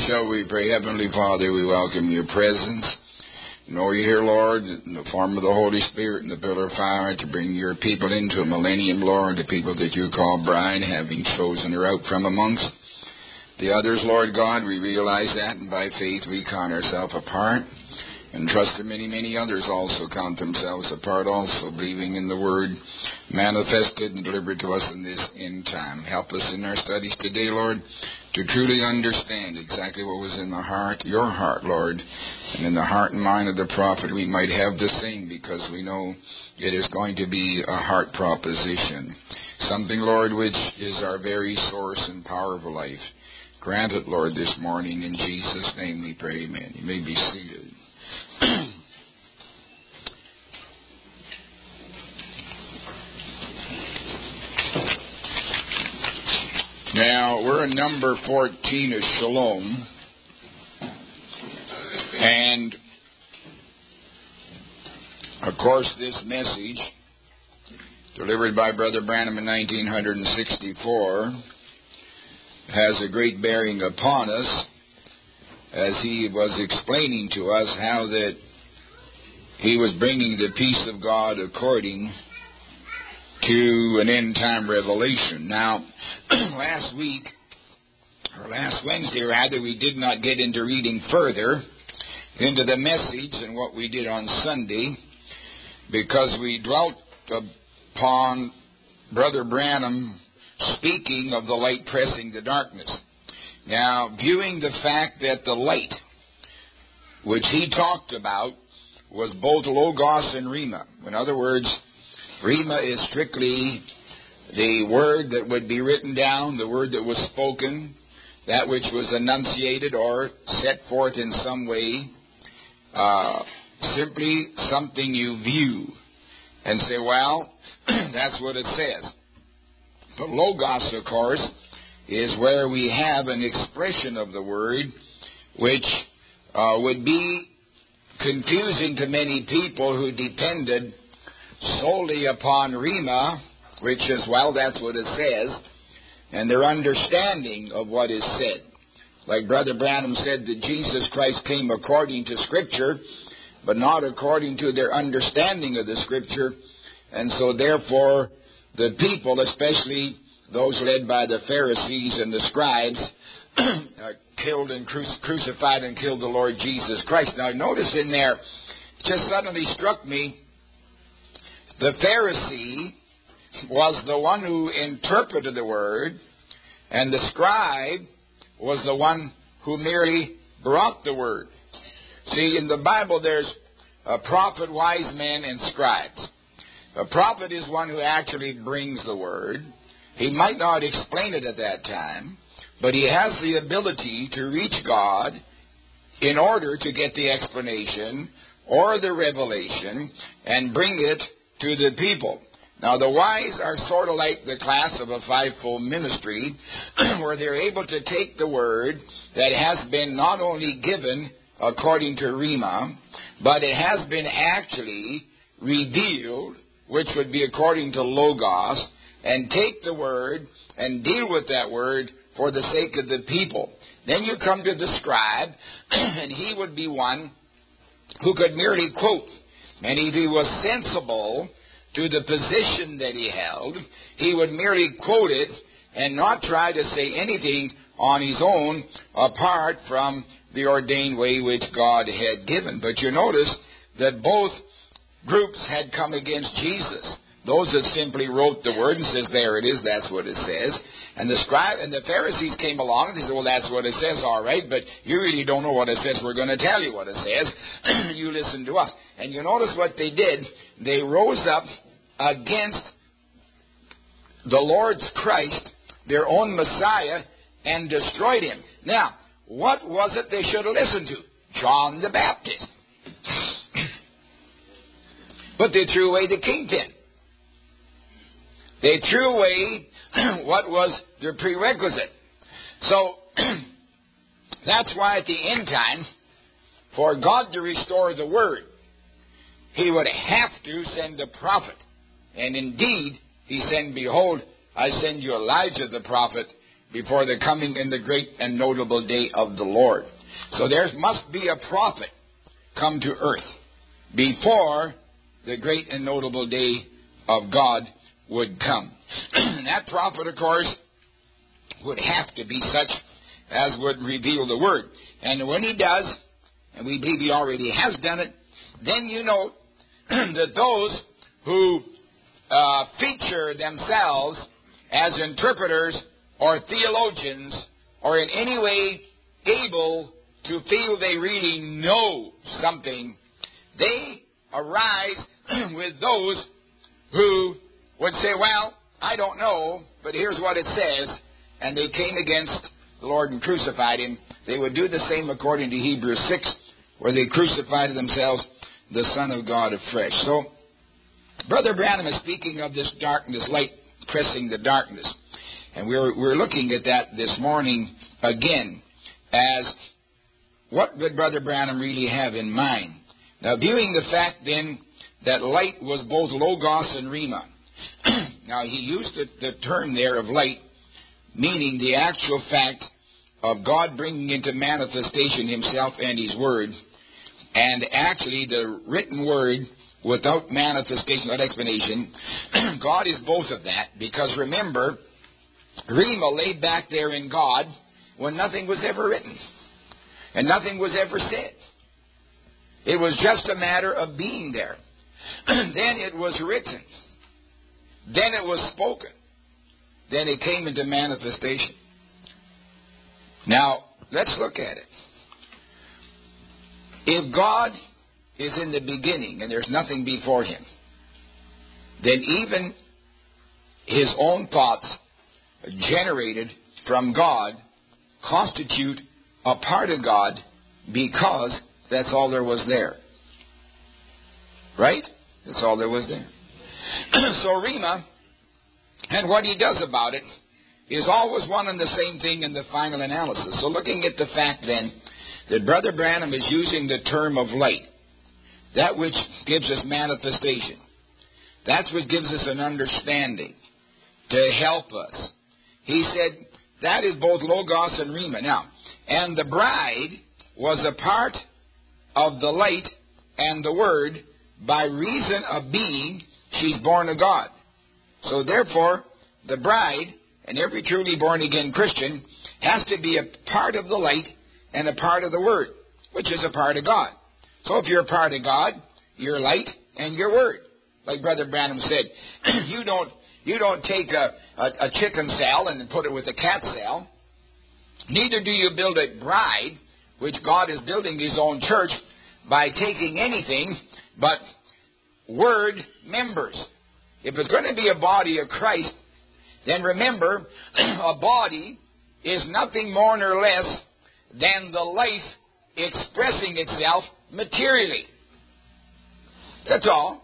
Shall we pray? Heavenly Father, we welcome your presence. Know you're here, Lord, in the form of the Holy Spirit and the pillar of fire to bring your people into a millennium, Lord, the people that you call bride, having chosen her out from amongst the others, Lord God. We realize that, and by faith we count ourselves apart, and trust that many, many others also count themselves apart, also believing in the Word manifested and delivered to us in this end time. Help us in our studies today, Lord, to truly understand exactly what was in the heart, your heart, Lord, and in the heart and mind of the prophet we might have the same, because we know it is going to be a heart proposition. Something, Lord, which is our very source and power of life. Grant it, Lord, this morning. In Jesus' name we pray, amen. You may be seated. Now, we're in number 14 of Shalom, and of course this message, delivered by Brother Branham in 1964, has a great bearing upon us, as he was explaining to us how that he was bringing the peace of God according to an end-time revelation. Now, last Wednesday rather, we did not get into reading further into the message than what we did on Sunday, because we dwelt upon Brother Branham speaking of the light pressing the darkness. Now, viewing the fact that the light, which he talked about, was both Logos and Rhema. In other words, Rhema is strictly the word that would be written down, the word that was spoken, that which was enunciated or set forth in some way, simply something you view and say, well, that's what it says. But Logos, of course, is where we have an expression of the word which would be confusing to many people who depended solely upon Rhema, which is, well, that's what it says, and their understanding of what is said. Like Brother Branham said that Jesus Christ came according to Scripture, but not according to their understanding of the Scripture, and so therefore the people, especially those led by the Pharisees and the scribes, killed and crucified and killed the Lord Jesus Christ. Now notice in there, it just suddenly struck me, the Pharisee was the one who interpreted the word, and the scribe was the one who merely brought the word. See, in the Bible there's a prophet, wise men, and scribes. A prophet is one who actually brings the word. He might not explain it at that time, but he has the ability to reach God in order to get the explanation or the revelation and bring it to the people. Now, the wise are sort of like the class of a fivefold ministry, where they're able to take the word that has been not only given according to Rhema, but it has been actually revealed, which would be according to Logos, and take the word and deal with that word for the sake of the people. Then you come to the scribe, and he would be one who could merely quote. And if he was sensible to the position that he held, he would merely quote it and not try to say anything on his own apart from the ordained way which God had given. But you notice that both groups had come against Jesus. Those that simply wrote the word and says, there it is, that's what it says. And the scribe and the Pharisees came along and they said, well, that's what it says, all right, but you really don't know what it says. We're going to tell you what it says. You listen to us. And you notice what they did. They rose up against the Lord's Christ, their own Messiah, and destroyed him. Now, what was it they should have listened to? John the Baptist. But they threw away the kingpin. They threw away what was their prerequisite. So, that's why at the end time, for God to restore the word, he would have to send a prophet. And indeed, he said, behold, I send you Elijah the prophet, before the coming in the great and notable day of the Lord. So there must be a prophet come to earth before the great and notable day of God would come. And that prophet, of course, would have to be such as would reveal the Word. And when he does, and we believe he already has done it, then you know that those who feature themselves as interpreters or theologians or in any way able to feel they really know something, they arise with those who would say, well, I don't know, but here's what it says, and they came against the Lord and crucified him. They would do the same according to Hebrews 6, where they crucified themselves the Son of God afresh. So, Brother Branham is speaking of this darkness, light pressing the darkness. And we're looking at that this morning again as what did Brother Branham really have in mind? Now, viewing the fact then that light was both Logos and Rhema. Now, he used the term there of light, meaning the actual fact of God bringing into manifestation himself and his word, and actually the written word without manifestation, without explanation. God is both of that, because remember, Rhema lay back there in God when nothing was ever written and nothing was ever said. It was just a matter of being there. Then it was written. Then it was spoken. Then it came into manifestation. Now, let's look at it. If God is in the beginning and there's nothing before him, then even his own thoughts generated from God constitute a part of God, because that's all there was there. Right? That's all there was there. So Rhema, and what he does about it, is always one and the same thing in the final analysis. So looking at the fact then that Brother Branham is using the term of light, that which gives us manifestation, that's what gives us an understanding to help us. He said that is both Logos and Rhema. Now, and the bride was a part of the light and the word by reason of being she's born of God. So therefore, the bride and every truly born again Christian has to be a part of the light and a part of the word, which is a part of God. So if you're a part of God, you're light and you're word. Like Brother Branham said, you don't take a chicken cell and put it with a cat cell. Neither do you build a bride, which God is building his own church, by taking anything but word members. If it's going to be a body of Christ, then remember, a body is nothing more nor less than the life expressing itself materially. That's all.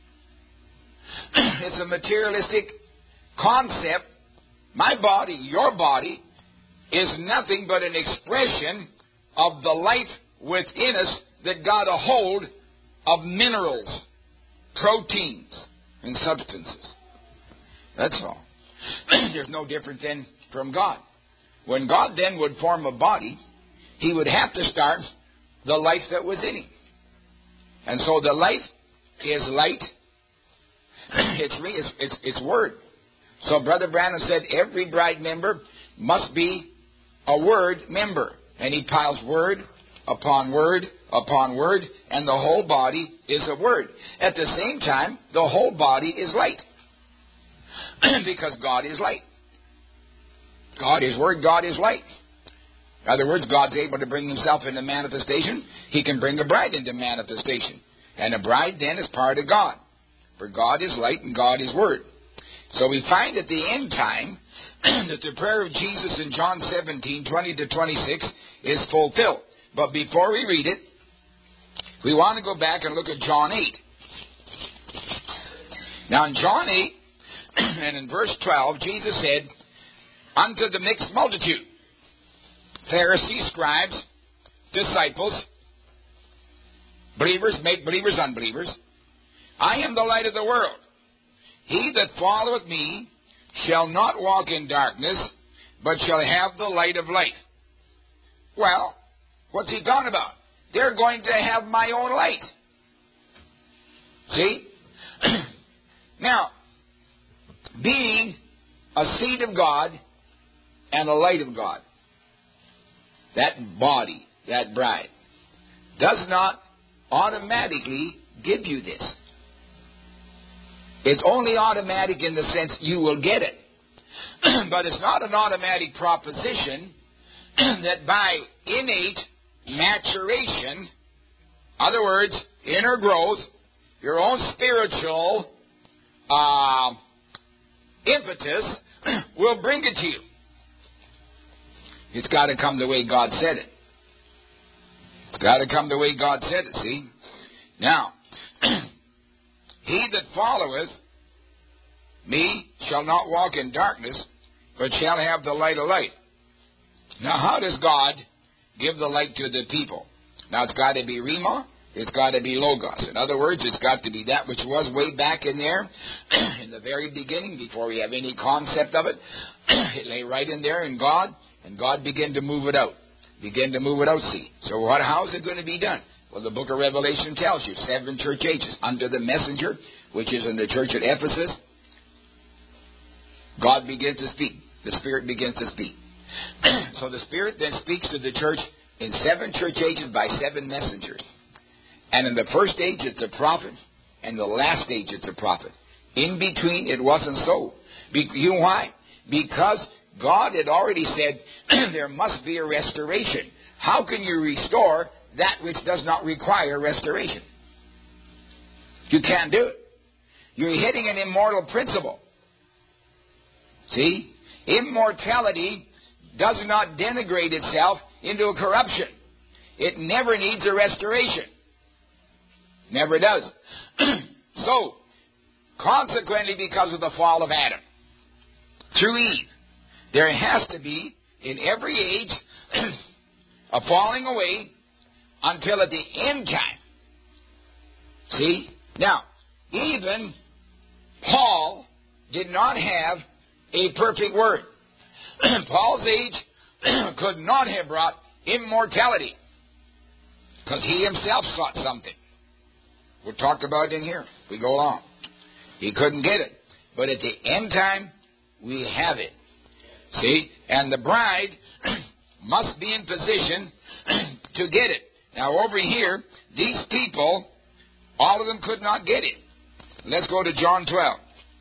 It's a materialistic concept. My body, your body, is nothing but an expression of the life within us that got a hold of minerals, proteins, and substances. That's all. There's no different than from God. When God then would form a body, he would have to start the life that was in him. And so the life is light. It's word. So Brother Branham said every bride member must be a word member. And he piles word upon word upon word, and the whole body is a word. At the same time, the whole body is light. Because God is light. God is word, God is light. In other words, God's able to bring himself into manifestation. He can bring a bride into manifestation. And a bride then is part of God. For God is light and God is word. So we find at the end time that the prayer of Jesus in John 17:20 to 26 is fulfilled. But before we read it, we want to go back and look at John 8. Now in John 8, and in verse 12, Jesus said, unto the mixed multitude, Pharisees, scribes, disciples, believers, make believers, unbelievers, I am the light of the world. He that followeth me shall not walk in darkness, but shall have the light of life. Well, what's he talking about? They're going to have my own light. See? Now, being a seed of God and a light of God, that body, that bride, does not automatically give you this. It's only automatic in the sense you will get it. But it's not an automatic proposition that by innate maturation, in other words, inner growth, your own spiritual impetus will bring it to you. It's got to come the way God said it. It's got to come the way God said it, see? Now, he that followeth me shall not walk in darkness, but shall have the light of life. Now, how does God give the light to the people? Now, it's got to be Rhema. It's got to be Logos. In other words, it's got to be that which was way back in there, in the very beginning, before we have any concept of it. It lay right in there in God, and God began to move it out. Begin to move it out, see. So how is it going to be done? Well, the book of Revelation tells you, 7 church ages. Under the messenger, which is in the church at Ephesus, God begins to speak. The Spirit begins to speak. So the Spirit then speaks to the church in 7 church ages by 7 messengers. And in the first age, it's a prophet. And the last stage, it's a prophet. In between, it wasn't so. You know why? Because God had already said there must be a restoration. How can you restore that which does not require restoration? You can't do it. You're hitting an immortal principle. See? Immortality does not denigrate itself into a corruption. It never needs a restoration. Never does. So, consequently, because of the fall of Adam, through Eve, there has to be, in every age, a falling away until at the end time. See? Now, even Paul did not have a perfect word. Paul's age could not have brought immortality, because he himself sought something. We'll talk about it in here. We go along. He couldn't get it. But at the end time, we have it. See? And the bride must be in position to get it. Now, over here, these people, all of them could not get it. Let's go to John 12.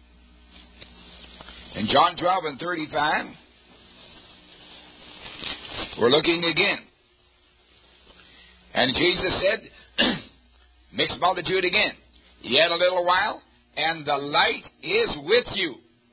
In John 12 and 35, we're looking again. And Jesus said, mixed multitude again, yet a little while, and the light is with you.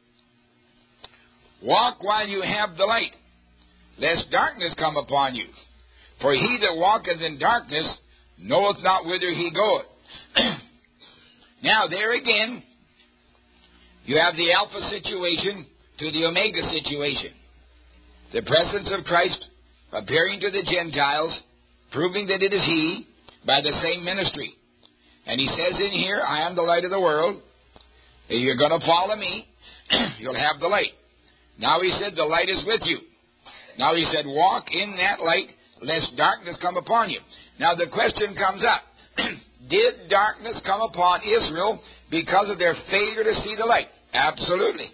Walk while you have the light, lest darkness come upon you. For he that walketh in darkness knoweth not whither he goeth. Now, there again, you have the Alpha situation to the Omega situation. The presence of Christ appearing to the Gentiles, proving that it is he by the same ministry. And he says in here, I am the light of the world. If you're going to follow me, you'll have the light. Now he said, the light is with you. Now he said, walk in that light, lest darkness come upon you. Now the question comes up. Did darkness come upon Israel because of their failure to see the light? Absolutely.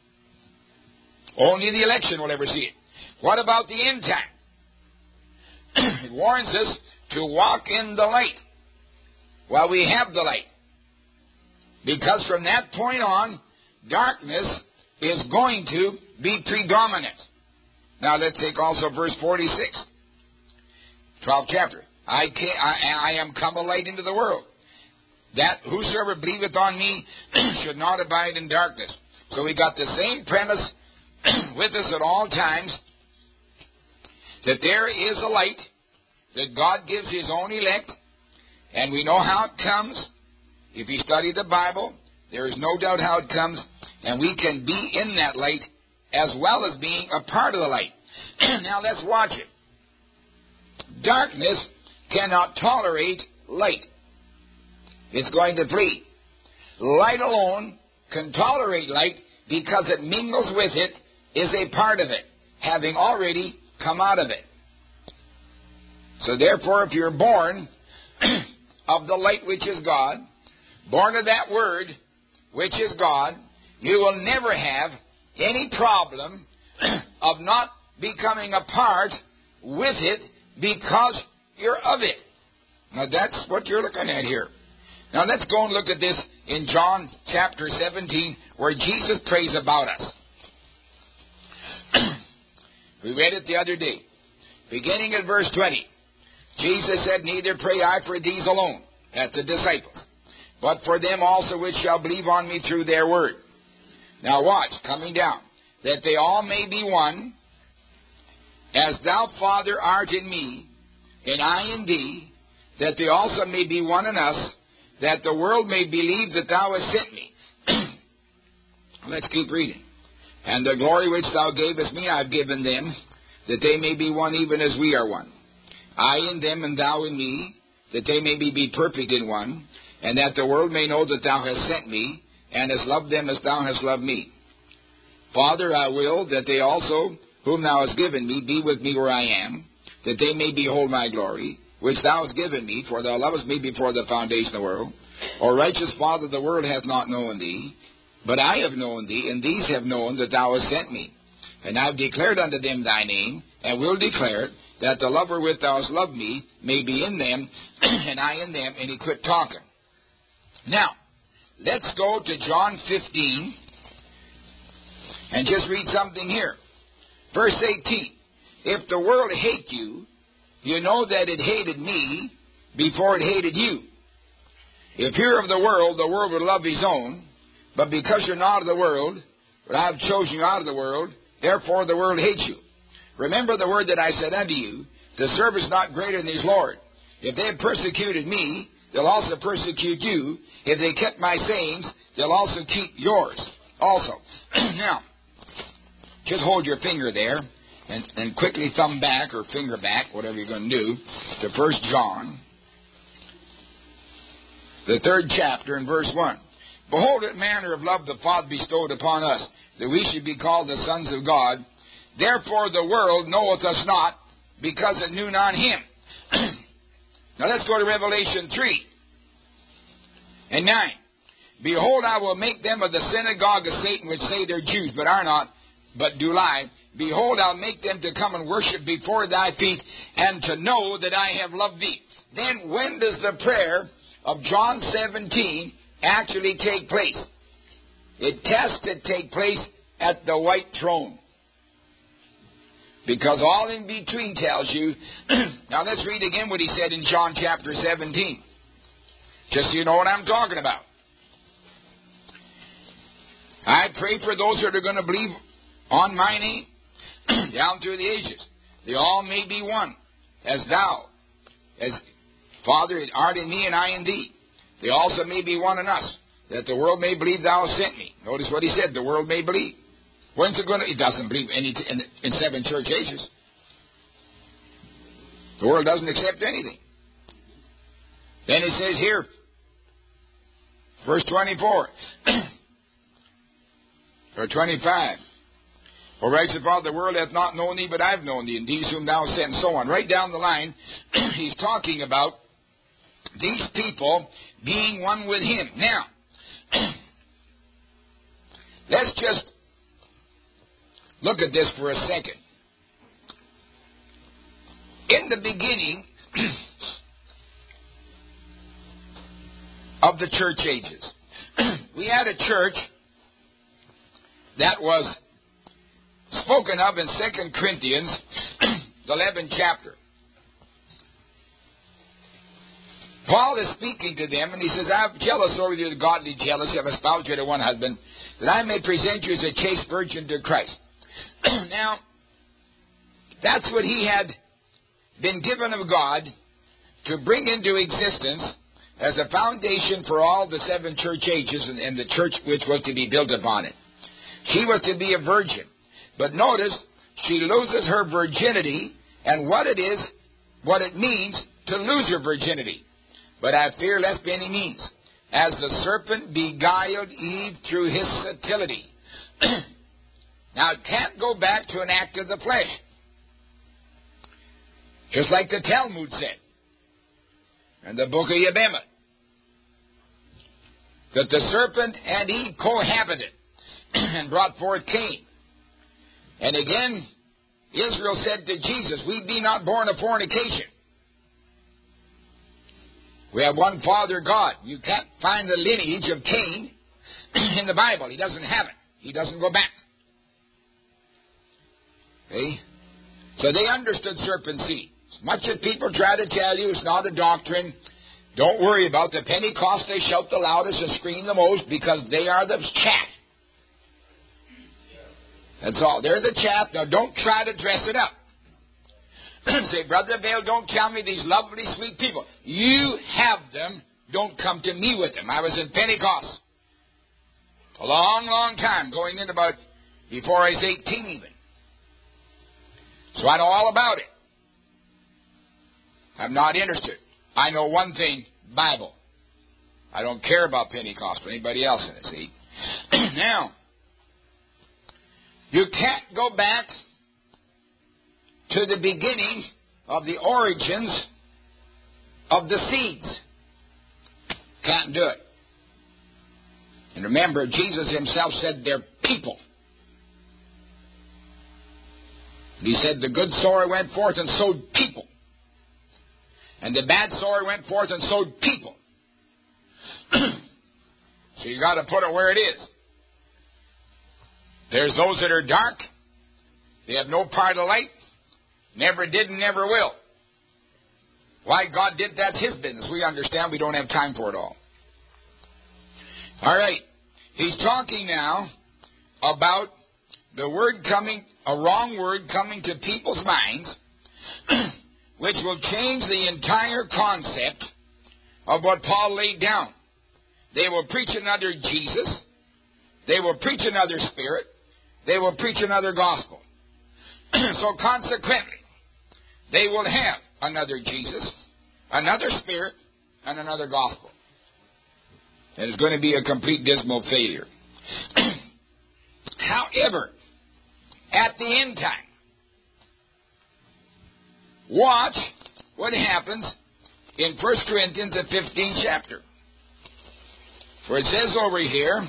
Only the election will ever see it. What about the end time? It warns us to walk in the light while we have the light. Because from that point on, darkness is going to be predominant. Now let's take also verse 46. 12th chapter. I am come a light into the world, that whosoever believeth on me should not abide in darkness. So we got the same premise with us at all times, that there is a light that God gives his own elect, and we know how it comes. If you study the Bible, there is no doubt how it comes, and we can be in that light as well as being a part of the light. Now let's watch it. Darkness cannot tolerate light. It's going to flee. Light alone can tolerate light because it mingles with it, is a part of it, having already come out of it. So therefore, if you're born of the light which is God, born of that Word which is God, you will never have any problem of not becoming a part with it because you're of it. Now that's what you're looking at here. Now let's go and look at this in John chapter 17 where Jesus prays about us. We read it the other day. Beginning at verse 20. Jesus said, neither pray I for these alone, that's the disciples, but for them also which shall believe on me through their word. Now watch, coming down. That they all may be one, as thou, Father, art in me, and I in thee, that they also may be one in us, that the world may believe that thou hast sent me. Let's keep reading. And the glory which thou gavest me I have given them, that they may be one even as we are one. I in them and thou in me, that they may be perfect in one, and that the world may know that thou hast sent me, and hast loved them as thou hast loved me. Father, I will that they also, whom thou hast given me, be with me where I am, that they may behold my glory, which thou hast given me, for thou lovest me before the foundation of the world. O righteous Father, the world hath not known thee, but I have known thee, and these have known that thou hast sent me. And I have declared unto them thy name, and will declare it, that the love wherewith thou hast loved me may be in them, and I in them. And he quit talking. Now, let's go to John 15, and just read something here. Verse 18. If the world hate you, you know that it hated me before it hated you. If you're of the world would love his own. But because you're not of the world, but I have chosen you out of the world, therefore the world hates you. Remember the word that I said unto you, the servant is not greater than his Lord. If they have persecuted me, they'll also persecute you. If they kept my sayings, they'll also keep yours also. Now, just hold your finger there and quickly thumb back or finger back, whatever you're going to do, to 1 John, the 3rd chapter and verse 1. Behold, what manner of love the Father bestowed upon us, that we should be called the sons of God. Therefore the world knoweth us not, because it knew not him. Now let's go to Revelation 3 and 9. Behold, I will make them of the synagogue of Satan, which say they're Jews, but are not, but do lie. Behold, I'll make them to come and worship before thy feet, and to know that I have loved thee. Then when does the prayer of John 17 actually take place? It has to take place at the white throne. Because all in between tells you. Now let's read again what he said in John chapter 17. Just so you know what I'm talking about. I pray for those that are going to believe on my name down through the ages. They all may be one, as thou, as Father art in me and I in thee. They also may be one in us, that the world may believe thou hast sent me. Notice what he said, the world may believe. When's it going to? It doesn't believe in 7 church ages. The world doesn't accept anything. Then it says here, verse 24, or 25, O righteous Father, the world hath not known thee, but I have known thee, and these whom thou hast sent, and so on. Right down the line, he's talking about these people being one with him. Now, let's just look at this for a second. In the beginning of the church ages, we had a church that was spoken of in 2 Corinthians, the 11th chapter. Paul is speaking to them, and he says, I have jealous over you, the godly jealousy of a spouse to one husband, that I may present you as a chaste virgin to Christ. Now, that's what he had been given of God to bring into existence as a foundation for all the 7 church ages and the church which was to be built upon it. She was to be a virgin. But notice, she loses her virginity, and what it means to lose her virginity. But I fear lest by any means, as the serpent beguiled Eve through his subtlety. Now, it can't go back to an act of the flesh. Just like the Talmud said in the book of Yebamah, that the serpent and Eve cohabited and brought forth Cain. And again, Israel said to Jesus, we be not born of fornication. We have one Father God. You can't find the lineage of Cain in the Bible. He doesn't have it. He doesn't go back. See? So they understood serpent seed. As much as people try to tell you it's not a doctrine, don't worry about the Pentecost. They shout the loudest and scream the most because they are the chaff. That's all. They're the chaff. Now don't try to dress it up. Say, Brother Vail, don't tell me these lovely, sweet people. You have them. Don't come to me with them. I was in Pentecost a long, long time, going in about before I was 18 even. So I know all about it. I'm not interested. I know one thing, Bible. I don't care about Pentecost or anybody else in it, see? Now, you can't go back to the beginning of the origins of the seeds. Can't do it. And remember, Jesus himself said they're people. He said the good sower went forth and sowed people. And the bad sower went forth and sowed people. So you got to put it where it is. There's those that are dark. They have no part of light. Never did and never will. Why God did, that's His business. We understand. We don't have time for it all. All right. He's talking now about the word coming, a wrong word coming to people's minds, which will change the entire concept of what Paul laid down. They will preach another Jesus. They will preach another spirit. They will preach another gospel. So consequently, they will have another Jesus, another spirit, and another gospel. And it's going to be a complete dismal failure. However, at the end time, watch what happens in 1 Corinthians, the 15th chapter. For it says over here,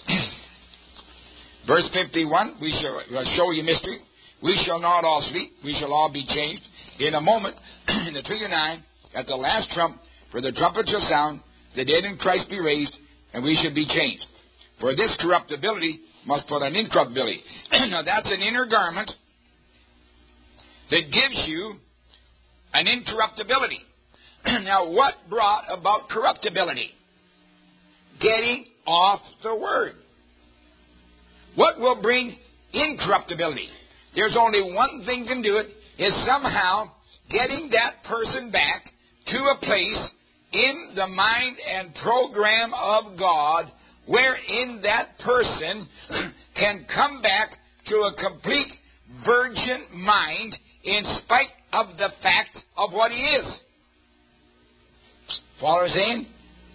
verse 51, we shall show you mystery. We shall not all sleep. We shall all be changed. In a moment, in the twinkling of an eye, at the last trump, for the trumpet shall sound, the dead in Christ be raised, and we shall be changed. For this corruptibility must put on incorruptibility. Now that's an inner garment that gives you an incorruptibility. Now what brought about corruptibility? Getting off the Word. What will bring incorruptibility? There's only one thing can do it, is somehow getting that person back to a place in the mind and program of God wherein that person can come back to a complete virgin mind in spite of the fact of what he is. Follow what I'm saying?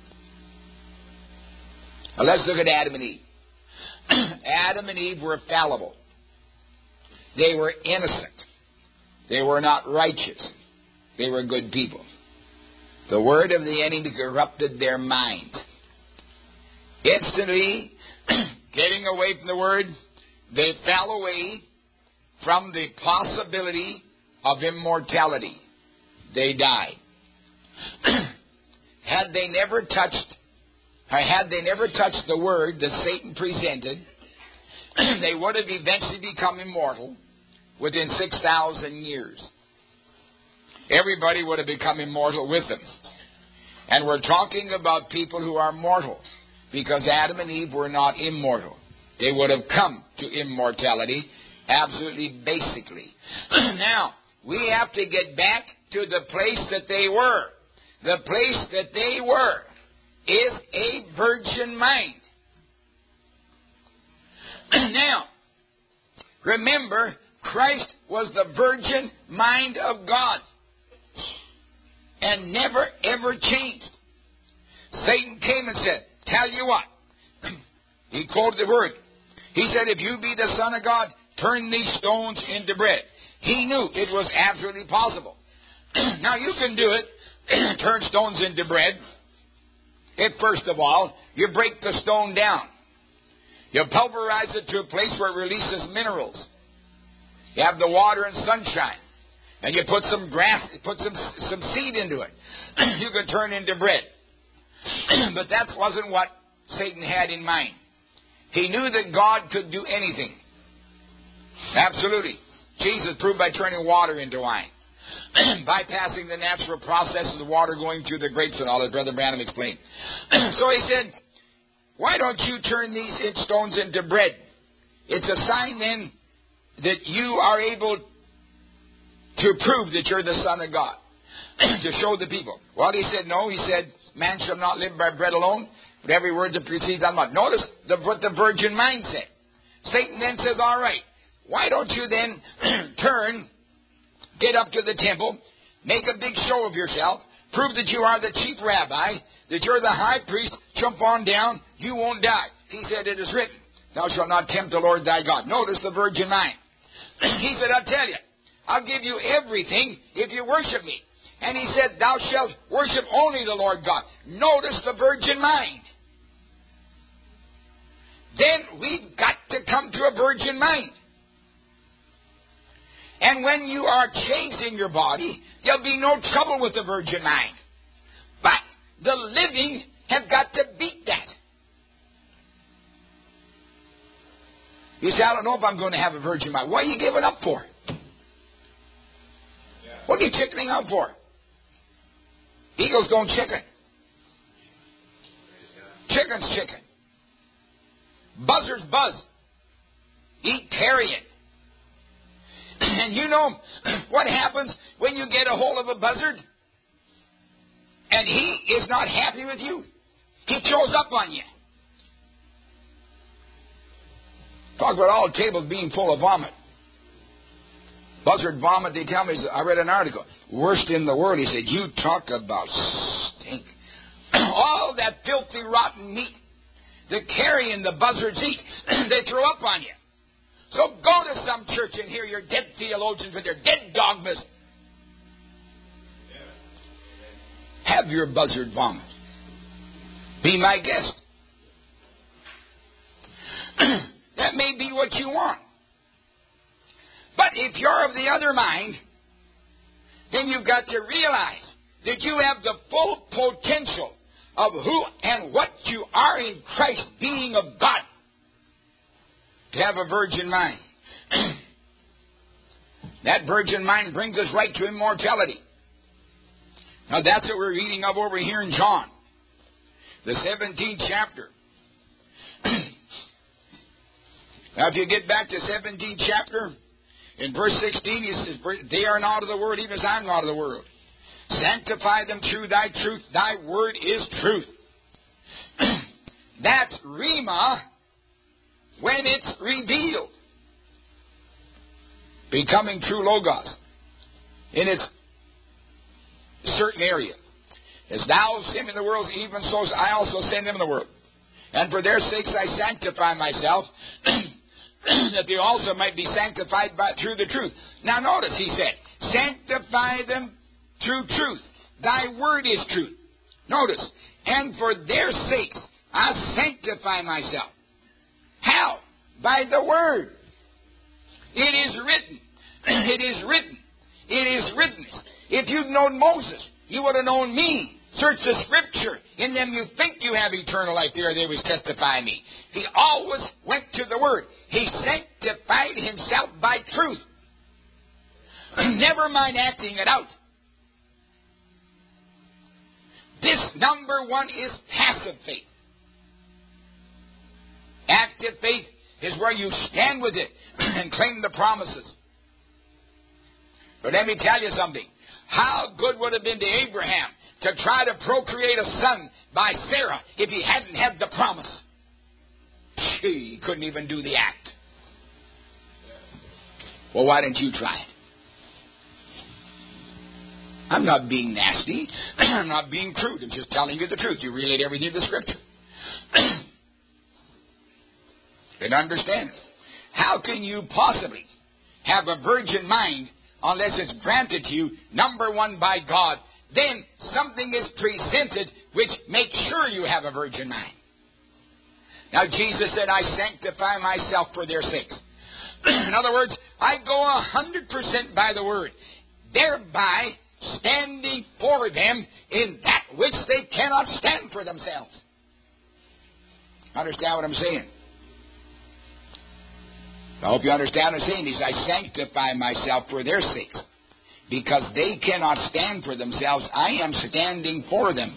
Now let's look at Adam and Eve. Adam and Eve were fallible. They were innocent. They were not righteous. They were good people. The word of the enemy corrupted their mind. Instantly, getting away from the word, they fell away from the possibility of immortality. They died. Had they never touched the word that Satan presented, they would have eventually become immortal within 6,000 years. Everybody would have become immortal with them. And we're talking about people who are mortal, because Adam and Eve were not immortal. They would have come to immortality, absolutely basically. Now, we have to get back to the place that they were. The place that they were is a virgin mind. Now, remember, Christ was the virgin mind of God and never ever changed. Satan came and said, tell you what. He quoted the word. He said, if you be the Son of God, turn these stones into bread. He knew it was absolutely possible. Now you can do it, turn stones into bread. If first of all, you break the stone down. You pulverize it to a place where it releases minerals. You have the water and sunshine. And you put some grass, put some seed into it. You can turn into bread. But that wasn't what Satan had in mind. He knew that God could do anything. Absolutely. Jesus proved by turning water into wine. Bypassing the natural processes of water going through the grapes and all, as Brother Branham explained. So he said, why don't you turn these stones into bread? It's a sign then that you are able to prove that you're the Son of God. To show the people. Well, he said no. He said, man shall not live by bread alone, but every word that proceeds out of mouth. Notice what the virgin mind said. Satan then says, all right, why don't you then get up to the temple, make a big show of yourself, prove that you are the chief rabbi, that you're the high priest, jump on down, you won't die. He said, it is written, thou shalt not tempt the Lord thy God. Notice the virgin mind. He said, I'll tell you, I'll give you everything if you worship me. And he said, thou shalt worship only the Lord God. Notice the virgin mind. Then we've got to come to a virgin mind. And when you are changing your body, there'll be no trouble with the virgin mind. But the living have got to beat that. You say, I don't know if I'm going to have a virgin mind. What are you giving up for? What are you chickening out for? Eagles don't chicken. Chicken's chicken. Buzzards buzz. Eat carrion. And you know what happens when you get a hold of a buzzard and he is not happy with you? He throws up on you. Talk about all tables being full of vomit. Buzzard vomit, they tell me, I read an article, worst in the world. He said, you talk about stink. All that filthy, rotten meat, the carrion the buzzards eat, they throw up on you. So go to some church and hear your dead theologians with their dead dogmas. Have your buzzard vomit. Be my guest. That may be what you want. But if you're of the other mind, then you've got to realize that you have the full potential of who and what you are in Christ, being of God, to have a virgin mind. That virgin mind brings us right to immortality. Now that's what we're reading of over here in John, the 17th chapter. Now if you get back to 17th chapter, in verse 16, he says, they are not of the world, even as I am not of the world. Sanctify them through thy truth. Thy word is truth. That's Rhema when it's revealed. Becoming true Logos in its certain area. As thou sent in the world, even so I also send them in the world. And for their sakes I sanctify myself, that they also might be sanctified through the truth. Now notice, he said, sanctify them through truth. Thy word is truth. Notice, and for their sakes I sanctify myself. How? By the word. It is written. It is written. It is written. If you'd known Moses, you would have known me. Search the Scripture. In them you think you have eternal life. There they was testifying me. He always went to the Word. He sanctified himself by truth. Never mind acting it out. This number one is passive faith. Active faith is where you stand with it and claim the promises. But let me tell you something. How good would it have been to Abraham to try to procreate a son by Sarah if he hadn't had the promise? He couldn't even do the act. Well, why didn't you try it? I'm not being nasty. I'm not being crude. I'm just telling you the truth. You relate everything to the Scripture. And understand it. How can you possibly have a virgin mind unless it's granted to you, number one, by God? Then something is presented which makes sure you have a virgin mind. Now Jesus said, I sanctify myself for their sakes. In other words, I go 100% by the Word, thereby standing for them in that which they cannot stand for themselves. Understand what I'm saying? I hope you understand what I'm saying. He says, I sanctify myself for their sakes. Because they cannot stand for themselves, I am standing for them.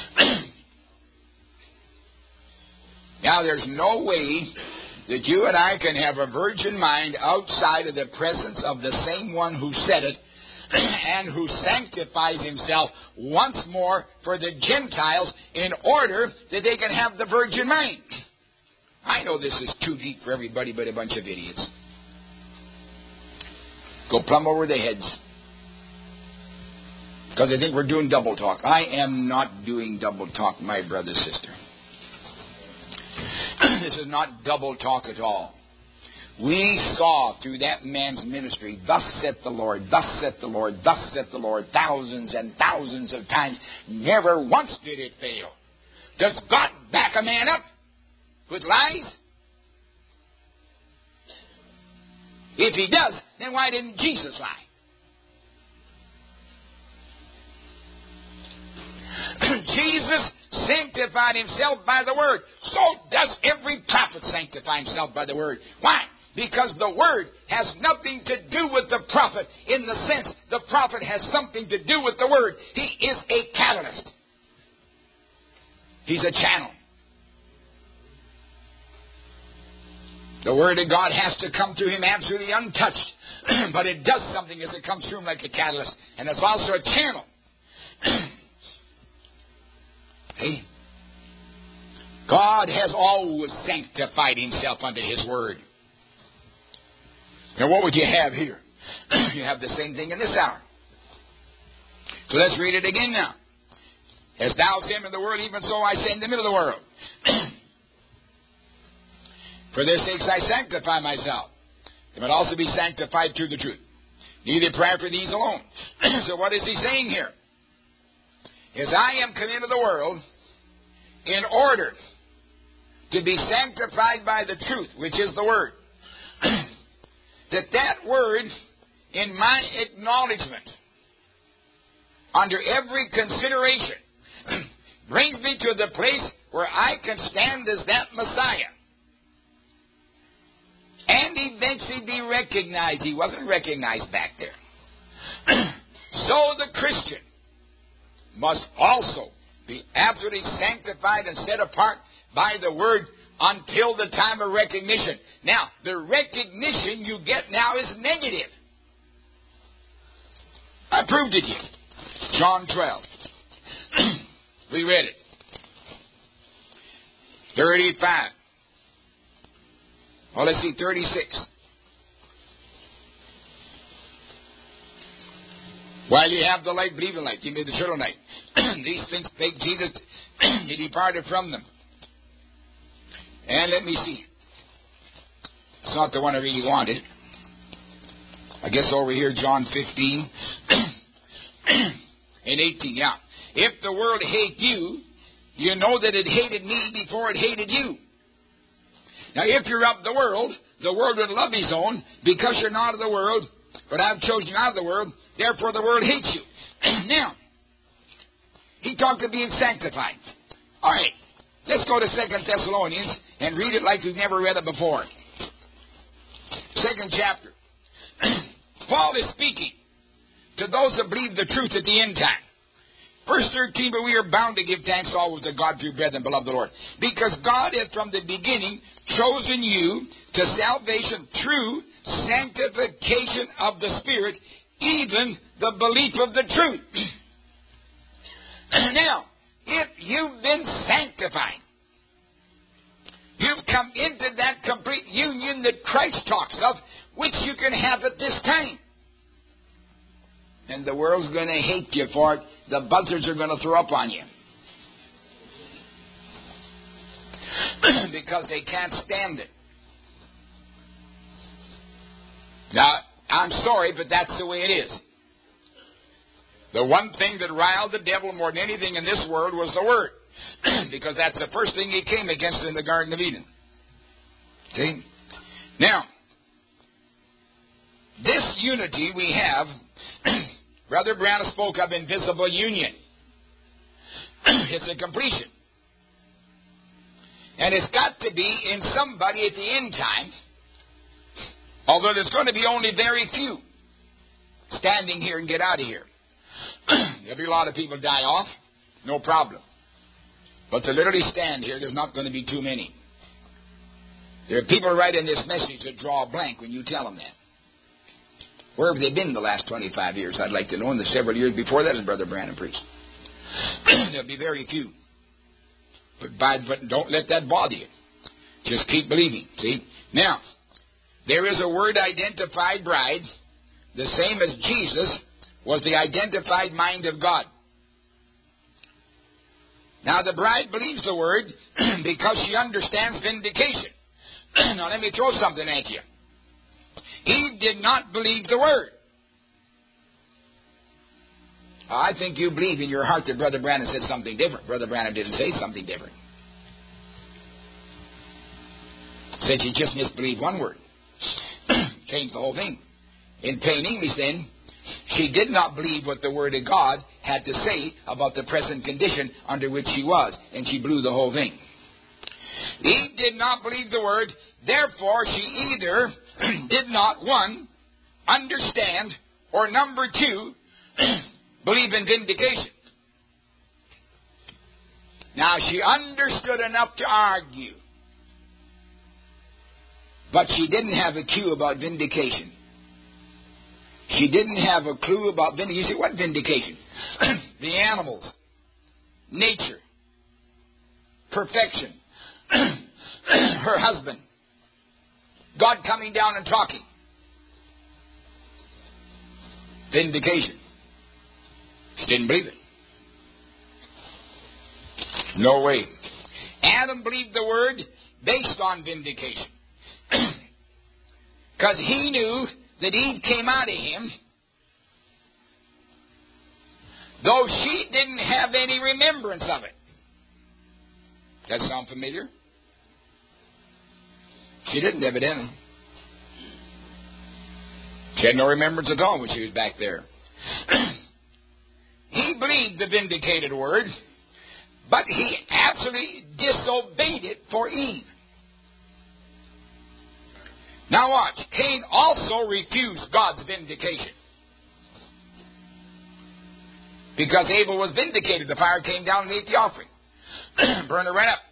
Now, there's no way that you and I can have a virgin mind outside of the presence of the same one who said it and who sanctifies himself once more for the Gentiles in order that they can have the virgin mind. I know this is too deep for everybody but a bunch of idiots. Go plumb over their heads. Because they think we're doing double talk. I am not doing double talk, my brother, sister. This is not double talk at all. We saw through that man's ministry, thus saith the Lord, thus saith the Lord, thus saith the Lord, thousands and thousands of times. Never once did it fail. Does God back a man up with lies? If he does, then why didn't Jesus lie? Jesus sanctified himself by the Word. So does every prophet sanctify himself by the Word. Why? Because the Word has nothing to do with the prophet in the sense the prophet has something to do with the Word. He is a catalyst. He's a channel. The Word of God has to come to him absolutely untouched. But it does something as it comes through him like a catalyst. And it's also a channel. Hey, God has always sanctified himself unto his Word. Now what would you have here? You have the same thing in this hour. So let's read it again now. As thou sent in the world, even so I send them into the world. For their sakes I sanctify myself. They might also be sanctified through the truth. Neither pray for these alone. So what is he saying here? As I am come into the world in order to be sanctified by the truth, which is the Word, that Word, in my acknowledgement, under every consideration, brings me to the place where I can stand as that Messiah and eventually be recognized. He wasn't recognized back there. So the Christian must also be absolutely sanctified and set apart by the Word until the time of recognition. Now, the recognition you get now is negative. I proved it to you. John 12. We read it. 35. Well, let's see, 36. While you have the light, believe in light. Give me the eternal light. These things spake Jesus. He departed from them. And let me see. It's not the one I really wanted. I guess over here, John 15 and 18. Yeah. If the world hate you, you know that it hated me before it hated you. Now, if you're of the world would love his own, because you're not of the world, but I've chosen you out of the world, therefore the world hates you. Now, he talked of being sanctified. All right, let's go to 2 Thessalonians and read it like we've never read it before. 2nd chapter. Paul is speaking to those that believe the truth at the end time. Verse 13, but we are bound to give thanks always to God, through brethren, beloved of the Lord. Because God hath from the beginning chosen you to salvation through sanctification of the Spirit, even the belief of the truth. Now, if you've been sanctified, you've come into that complete union that Christ talks of, which you can have at this time. And the world's going to hate you for it. The buzzards are going to throw up on you. Because they can't stand it. Now, I'm sorry, but that's the way it is. The one thing that riled the devil more than anything in this world was the Word. Because that's the first thing he came against in the Garden of Eden. See? Now, this unity we have, Brother Branham spoke of invisible union. It's a completion. And it's got to be in somebody at the end time, although there's going to be only very few standing here and get out of here. There'll be a lot of people die off, no problem. But to literally stand here, there's not going to be too many. There are people right in this message that draw a blank when you tell them that. Where have they been the last 25 years? I'd like to know. In the several years before that, as Brother Branham preached. There'll be very few. But don't let that bother you. Just keep believing. See? Now, there is a word-identified bride, the same as Jesus was the identified mind of God. Now, the bride believes the word because she understands vindication. Now, let me throw something at you. Eve did not believe the word. I think you believe in your heart that Brother Branham said something different. Brother Branham didn't say something different. Said she just misbelieved one word. Changed the whole thing. In plain English, then, she did not believe what the Word of God had to say about the present condition under which she was, and she blew the whole thing. Eve did not believe the Word, therefore she either did not, one, understand, or number two, believe in vindication. Now, she understood enough to argue, but she didn't have a clue about vindication. She didn't have a clue about vindication. You say, what vindication? The animals, nature, perfection, her husband, God coming down and talking. Vindication. She didn't believe it. No way. Adam believed the word based on vindication. Because he knew that Eve came out of him, though she didn't have any remembrance of it. Does that sound familiar? She didn't, evidently. She had no remembrance at all when she was back there. He believed the vindicated word, but he absolutely disobeyed it for Eve. Now watch. Cain also refused God's vindication. Because Abel was vindicated. The fire came down and ate the offering. Burned it right up.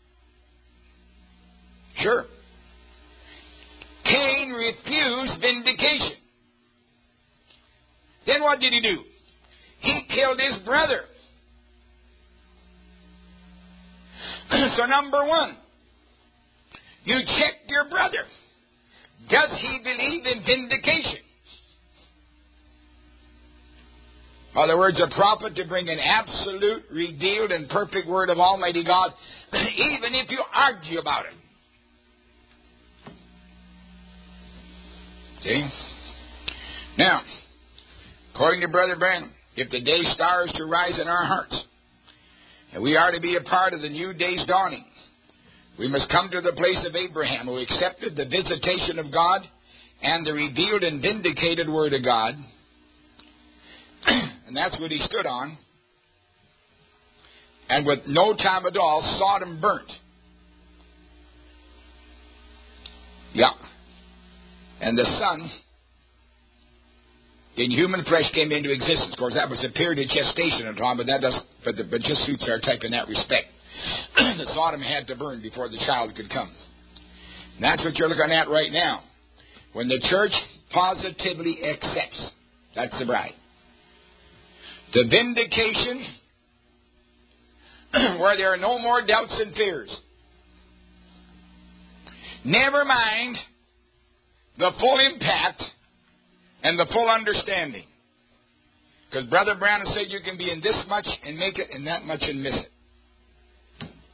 Sure. Cain refused vindication. Then what did he do? He killed his brother. So number one, you check your brother. Does he believe in vindication? In other words, a prophet to bring an absolute, revealed, and perfect word of Almighty God, even if you argue about it. See? Now, according to Brother Branham, if the day star is to rise in our hearts, and we are to be a part of the new day's dawning, we must come to the place of Abraham, who accepted the visitation of God and the revealed and vindicated Word of God. And that's what he stood on. And with no time at all, Sodom burnt. Yeah. And the Son, in human flesh, came into existence. Of course, that was a period of gestation at time, but just suits our type in that respect. That Sodom had to burn before the child could come. And that's what you're looking at right now. When the church positively accepts, that's the bride. The vindication, where there are no more doubts and fears. Never mind the full impact and the full understanding. Because Brother Branham said you can be in this much and make it, and that much and miss it.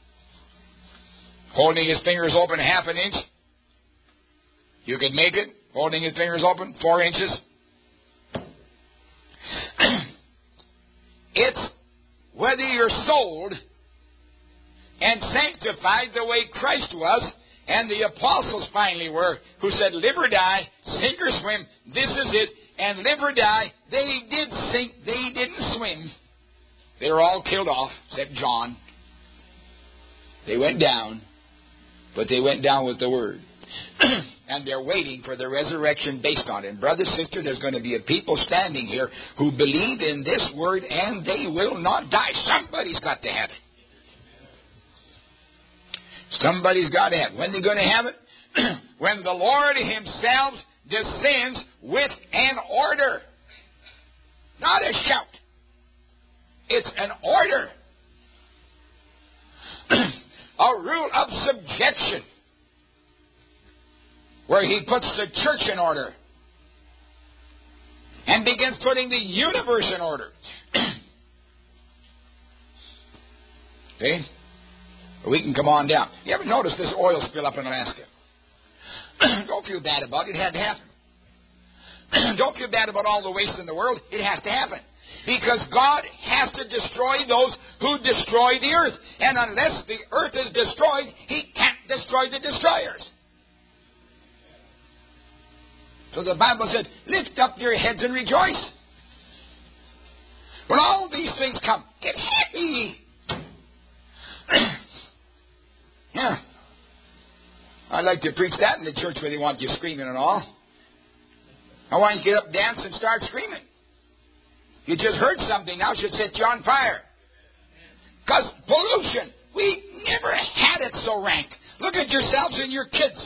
Holding his fingers open half an inch, you could make it, holding his fingers open, 4 inches. It's whether you're sold and sanctified the way Christ was and the apostles finally were, who said, live or die, sink or swim, this is it, and live or die. They did sink, they didn't swim. They were all killed off, except John. They went down, but they went down with the Word. And they're waiting for the resurrection based on it. And brother, sister, there's going to be a people standing here who believe in this Word and they will not die. Somebody's got to have it. Somebody's got to have it. When are they going to have it? When the Lord Himself descends with an order. Not a shout. It's an order. A rule of subjection. Where He puts the church in order. And begins putting the universe in order. Okay? We can come on down. You ever notice this oil spill up in Alaska? Don't feel bad about it. It had to happen. Don't feel bad about all the waste in the world. It has to happen. Because God has to destroy those who destroy the earth. And unless the earth is destroyed, He can't destroy the destroyers. So the Bible said, lift up your heads and rejoice. When all these things come, get happy. Yeah. I like to preach that in the church where they want you screaming and all. I want you to get up, dance, and start screaming. You just heard something now should set you on fire. Because pollution, we never had it so rank. Look at yourselves and your kids.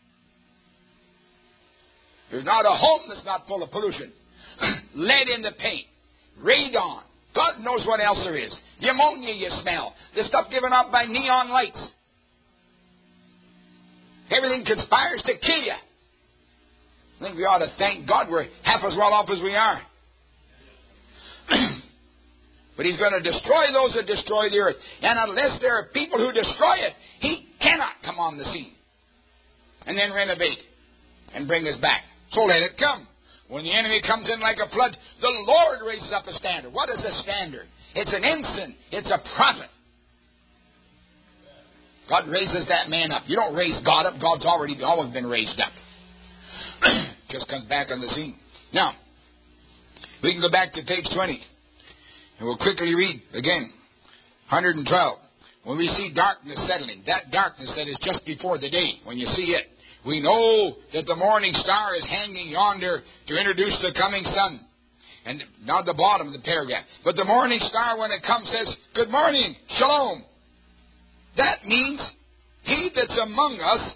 There's not a home that's not full of pollution. Lead in the paint. Radon. God knows what else there is. The ammonia you smell. The stuff given off by neon lights. Everything conspires to kill you. I think we ought to thank God we're half as well off as we are. But He's going to destroy those that destroy the earth. And unless there are people who destroy it, He cannot come on the scene. And then renovate and bring us back. So let it come. When the enemy comes in like a flood, the Lord raises up a standard. What is a standard? It's an ensign. It's a prophet. God raises that man up. You don't raise God up. God's always been raised up. Just comes back on the scene. Now, we can go back to page 20. And we'll quickly read again. 112. When we see darkness settling, that darkness that is just before the day, when you see it, we know that the morning star is hanging yonder to introduce the coming sun. And not the bottom of the paragraph. But the morning star, when it comes, says, good morning, shalom. That means He that's among us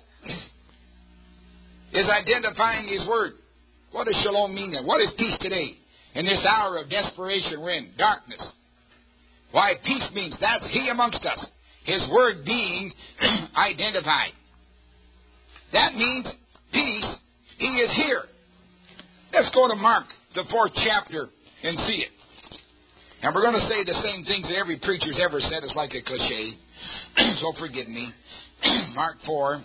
is identifying His word. What does shalom mean then? What is peace today? In this hour of desperation we're in, darkness. Why, peace means that's He amongst us. His word being identified. That means peace. He is here. Let's go to Mark, the 4th chapter, and see it. And we're going to say the same things that every preacher's ever said. It's like a cliche. So forgive me. Mark 4,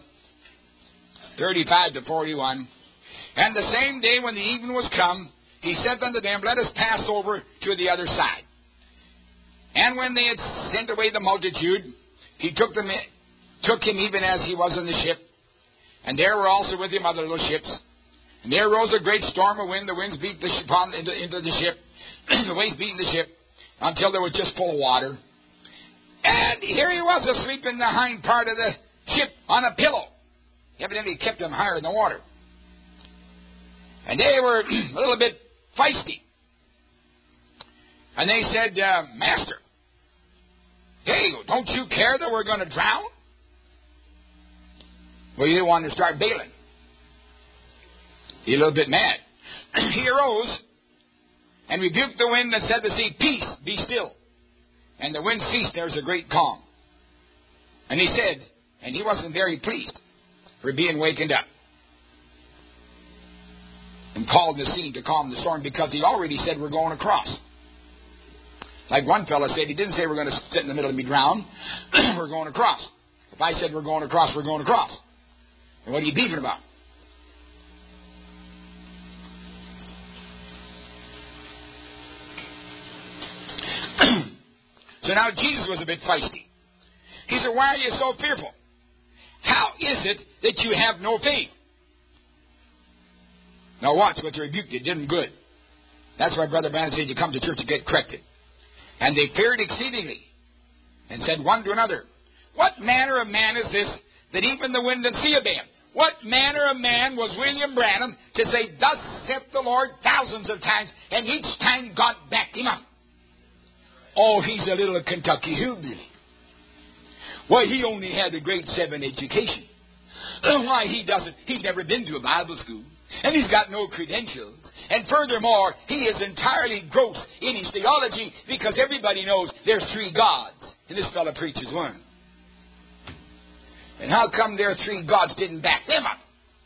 35 to 41. And the same day when the evening was come, He said unto them, let us pass over to the other side. And when they had sent away the multitude, He took him even as he was in the ship. And there were also with Him other little ships. And there arose a great storm of wind. The winds beat the ship into the ship. The waves beating the ship until they were just full of water. And here He was asleep in the hind part of the ship on a pillow. Evidently kept him higher in the water. And they were a little bit feisty. And they said, Master, hey, don't you care that we're going to drown? Well, you wanted to start bailing. He's a little bit mad. He arose and rebuked the wind and said to the sea, peace, be still. And the wind ceased. There was a great calm. And He said, and He wasn't very pleased for being wakened up. And called the sea to calm the storm because He already said we're going across. Like one fellow said, he didn't say we're going to sit in the middle and be drowned. We're going across. If I said we're going across, we're going across. And what are you beefing about? So now Jesus was a bit feisty. He said, why are you so fearful? How is it that you have no faith? Now watch what they rebuked. It did them good. That's why Brother Branham said you come to church to get corrected. And they feared exceedingly, and said one to another, what manner of man is this, that even the wind and sea obey him? What manner of man was William Branham to say, thus saith the Lord, thousands of times, and each time God backed him up? Oh, he's a little Kentucky hillbilly. Why, he only had a grade 7 education. Why, he's never been to a Bible school. And he's got no credentials. And furthermore, he is entirely gross in his theology because everybody knows there's 3 gods. And this fellow preaches one. And how come their 3 gods didn't back them up?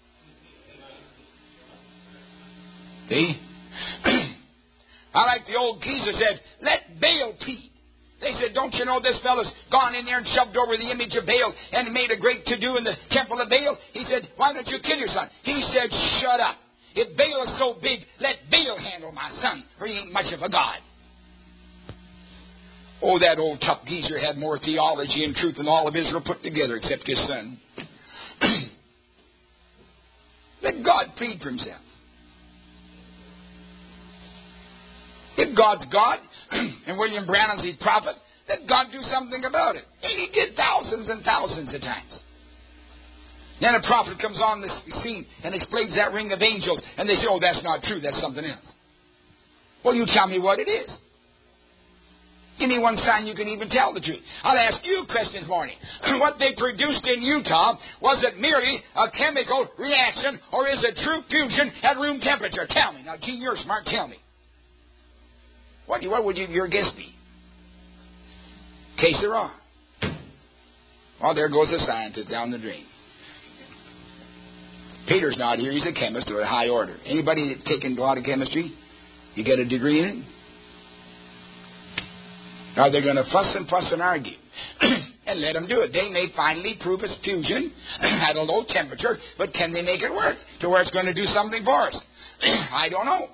See? I like the old geezer said, let Baal plead. They said, don't you know this fellow's gone in there and shoved over the image of Baal and made a great to-do in the temple of Baal? He said, why don't you kill your son? He said, shut up. If Baal is so big, let Baal handle my son, for he ain't much of a god. Oh, that old tough geezer had more theology and truth than all of Israel put together, except his son. Let God plead for himself. If God's God, and William Branham's the prophet, let God do something about it. And he did thousands and thousands of times. Then a prophet comes on the scene and explains that ring of angels, and they say, oh, that's not true, that's something else. Well, you tell me what it is. Give me one sign you can even tell the truth. I'll ask you a question this morning. What they produced in Utah, was it merely a chemical reaction, or is it true fusion at room temperature? Tell me. Now, Gene, you're smart, tell me. What would your guess be? In case they're wrong. Well, there goes the scientist down the drain. Peter's not here. He's a chemist of a high order. Anybody taken a lot of chemistry? You get a degree in it? Now they're going to fuss and argue. And let them do it. They may finally prove it's fusion at a low temperature, but can they make it work to where it's going to do something for us? I don't know.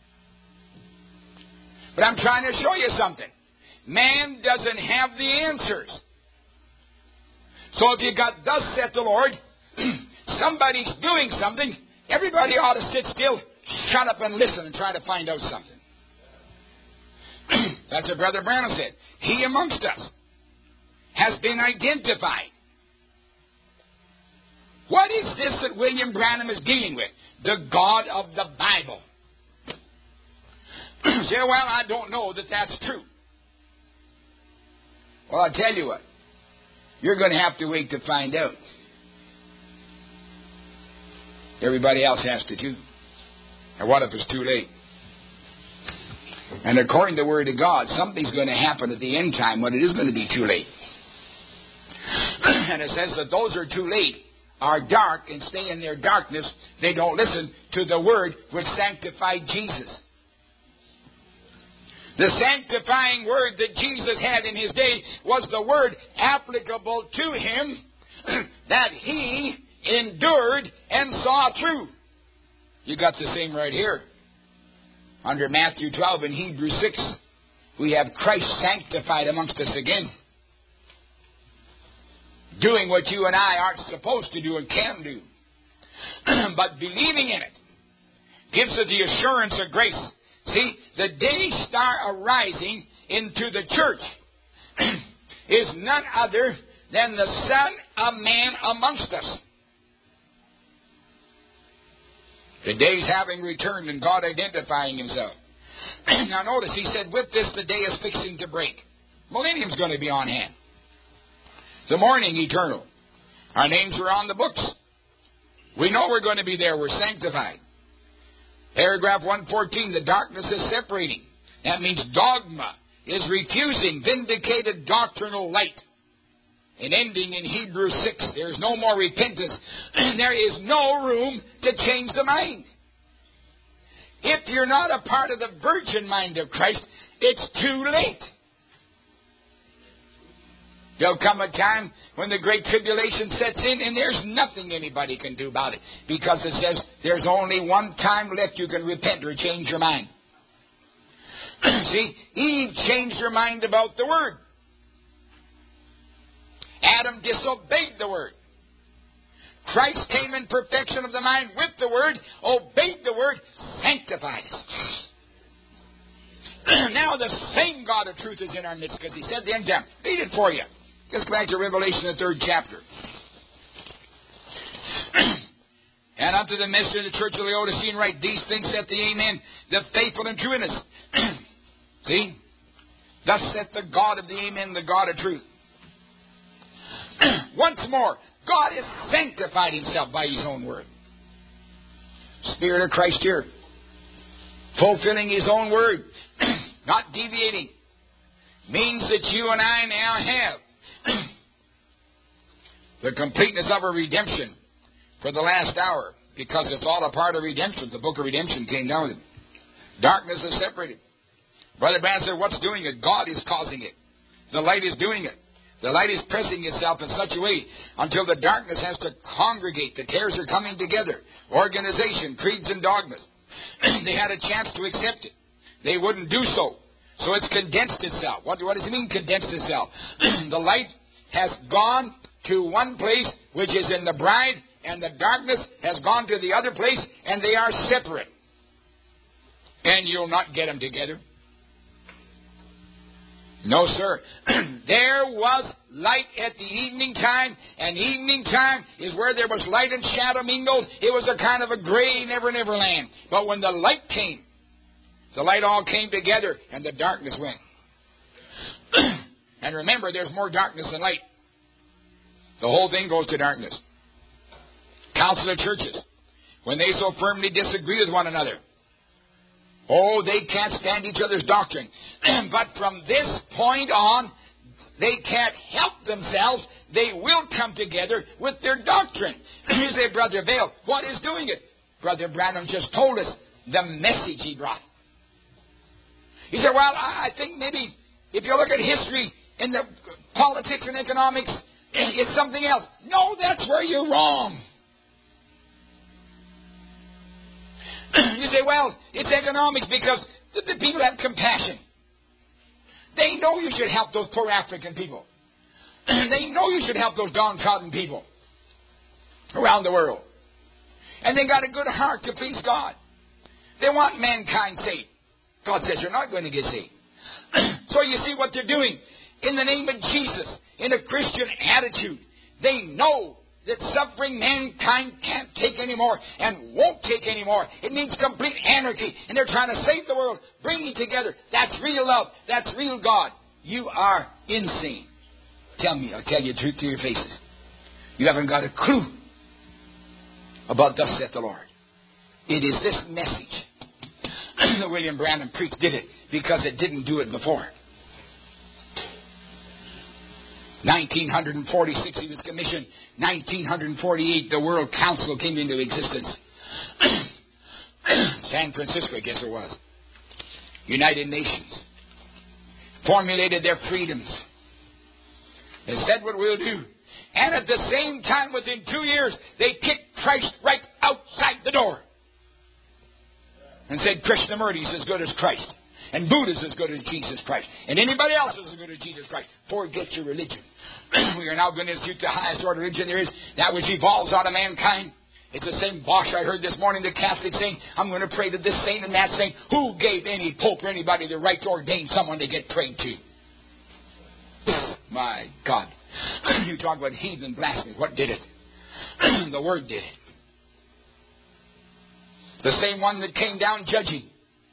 But I'm trying to show you something. Man doesn't have the answers. So if you got thus saith the Lord, somebody's doing something, everybody ought to sit still, shut up and listen and try to find out something. That's what Brother Branham said. He amongst us has been identified. What is this that William Branham is dealing with? The God of the Bible. Say, well, I don't know that that's true. Well, I'll tell you what. You're going to have to wait to find out. Everybody else has to too. And what if it's too late? And according to the Word of God, something's going to happen at the end time when it is going to be too late. And it says that those who are too late are dark and stay in their darkness. They don't listen to the Word which sanctified Jesus. The sanctifying word that Jesus had in his day was the word applicable to him that he endured and saw through. You got the same right here. Under Matthew 12 and Hebrews 6, we have Christ sanctified amongst us again. Doing what you and I aren't supposed to do and can do. But believing in it gives us the assurance of grace. See, the day star arising into the church is none other than the Son of Man amongst us. The day's having returned and God identifying himself. Now notice, he said, with this the day is fixing to break. Millennium's going to be on hand. The morning eternal. Our names are on the books. We know we're going to be there. We're sanctified. Paragraph 114, the darkness is separating. That means dogma is refusing vindicated doctrinal light. And ending in Hebrews 6, there is no more repentance. There is no room to change the mind. If you're not a part of the virgin mind of Christ, it's too late. There'll come a time when the great tribulation sets in and there's nothing anybody can do about it. Because it says there's only one time left you can repent or change your mind. See, Eve changed her mind about the Word. Adam disobeyed the Word. Christ came in perfection of the mind with the Word, obeyed the Word, sanctified us. Now the same God of truth is in our midst, because He said the end time. Read it for you. Let's go back to Revelation, the 3rd chapter. And unto the messenger of the church of Laodicean write, these things saith the Amen, the faithful and true witness. See? Thus saith the God of the Amen, the God of truth. Once more, God has sanctified Himself by His own Word. Spirit of Christ here, fulfilling His own Word, not deviating, means that you and I now have the completeness of a redemption for the last hour, because it's all a part of redemption. The book of redemption came down with it. Darkness is separated. Brother Branham said, what's doing it? God is causing it. The light is doing it. The light is pressing itself in such a way until the darkness has to congregate. The tares are coming together. Organization, creeds, and dogmas. They had a chance to accept it. They wouldn't do so. So it's condensed itself. What does it mean, condensed itself? The light has gone to one place, which is in the bride, and the darkness has gone to the other place, and they are separate. And you'll not get them together. No, sir. There was light at the evening time, and evening time is where there was light and shadow mingled. It was a kind of a gray never land. But when the light came, the light all came together, and the darkness went. And remember, there's more darkness than light. The whole thing goes to darkness. Council of churches, when they so firmly disagree with one another, oh, they can't stand each other's doctrine. But from this point on, they can't help themselves. They will come together with their doctrine. You say, Brother Vail, what is doing it? Brother Branham just told us the message he brought. He said, well, I think maybe if you look at history and the politics and economics, it's something else. No, that's where you're wrong. You say, well, it's economics because the people have compassion. They know you should help those poor African people. They know you should help those downtrodden people around the world. And they got a good heart to please God. They want mankind saved. God says you're not going to get saved. So you see what they're doing. In the name of Jesus, in a Christian attitude, they know that suffering mankind can't take anymore and won't take anymore. It means complete anarchy. And they're trying to save the world, bring it together. That's real love. That's real God. You are insane. Tell me, I'll tell you the truth to your faces. You haven't got a clue about thus saith the Lord. It is this message that William Branham preached did it because it didn't do it before. 1946 he was commissioned. 1948 the World Council came into existence. San Francisco, I guess it was. United Nations formulated their freedoms. They said what we'll do. And at the same time, within 2 years, they kicked Christ right outside the door. And said Krishnamurti is as good as Christ. And Buddha is as good as Jesus Christ. And anybody else is as good as Jesus Christ. Forget your religion. We are now going to institute the highest order of religion there is, that which evolves out of mankind. It's the same bosh I heard this morning, the Catholic saying, I'm going to pray to this saint and that saint. Who gave any pope or anybody the right to ordain someone to get prayed to? My God. You talk about heathen blasphemy. What did it? The Word did it. The same one that came down judging.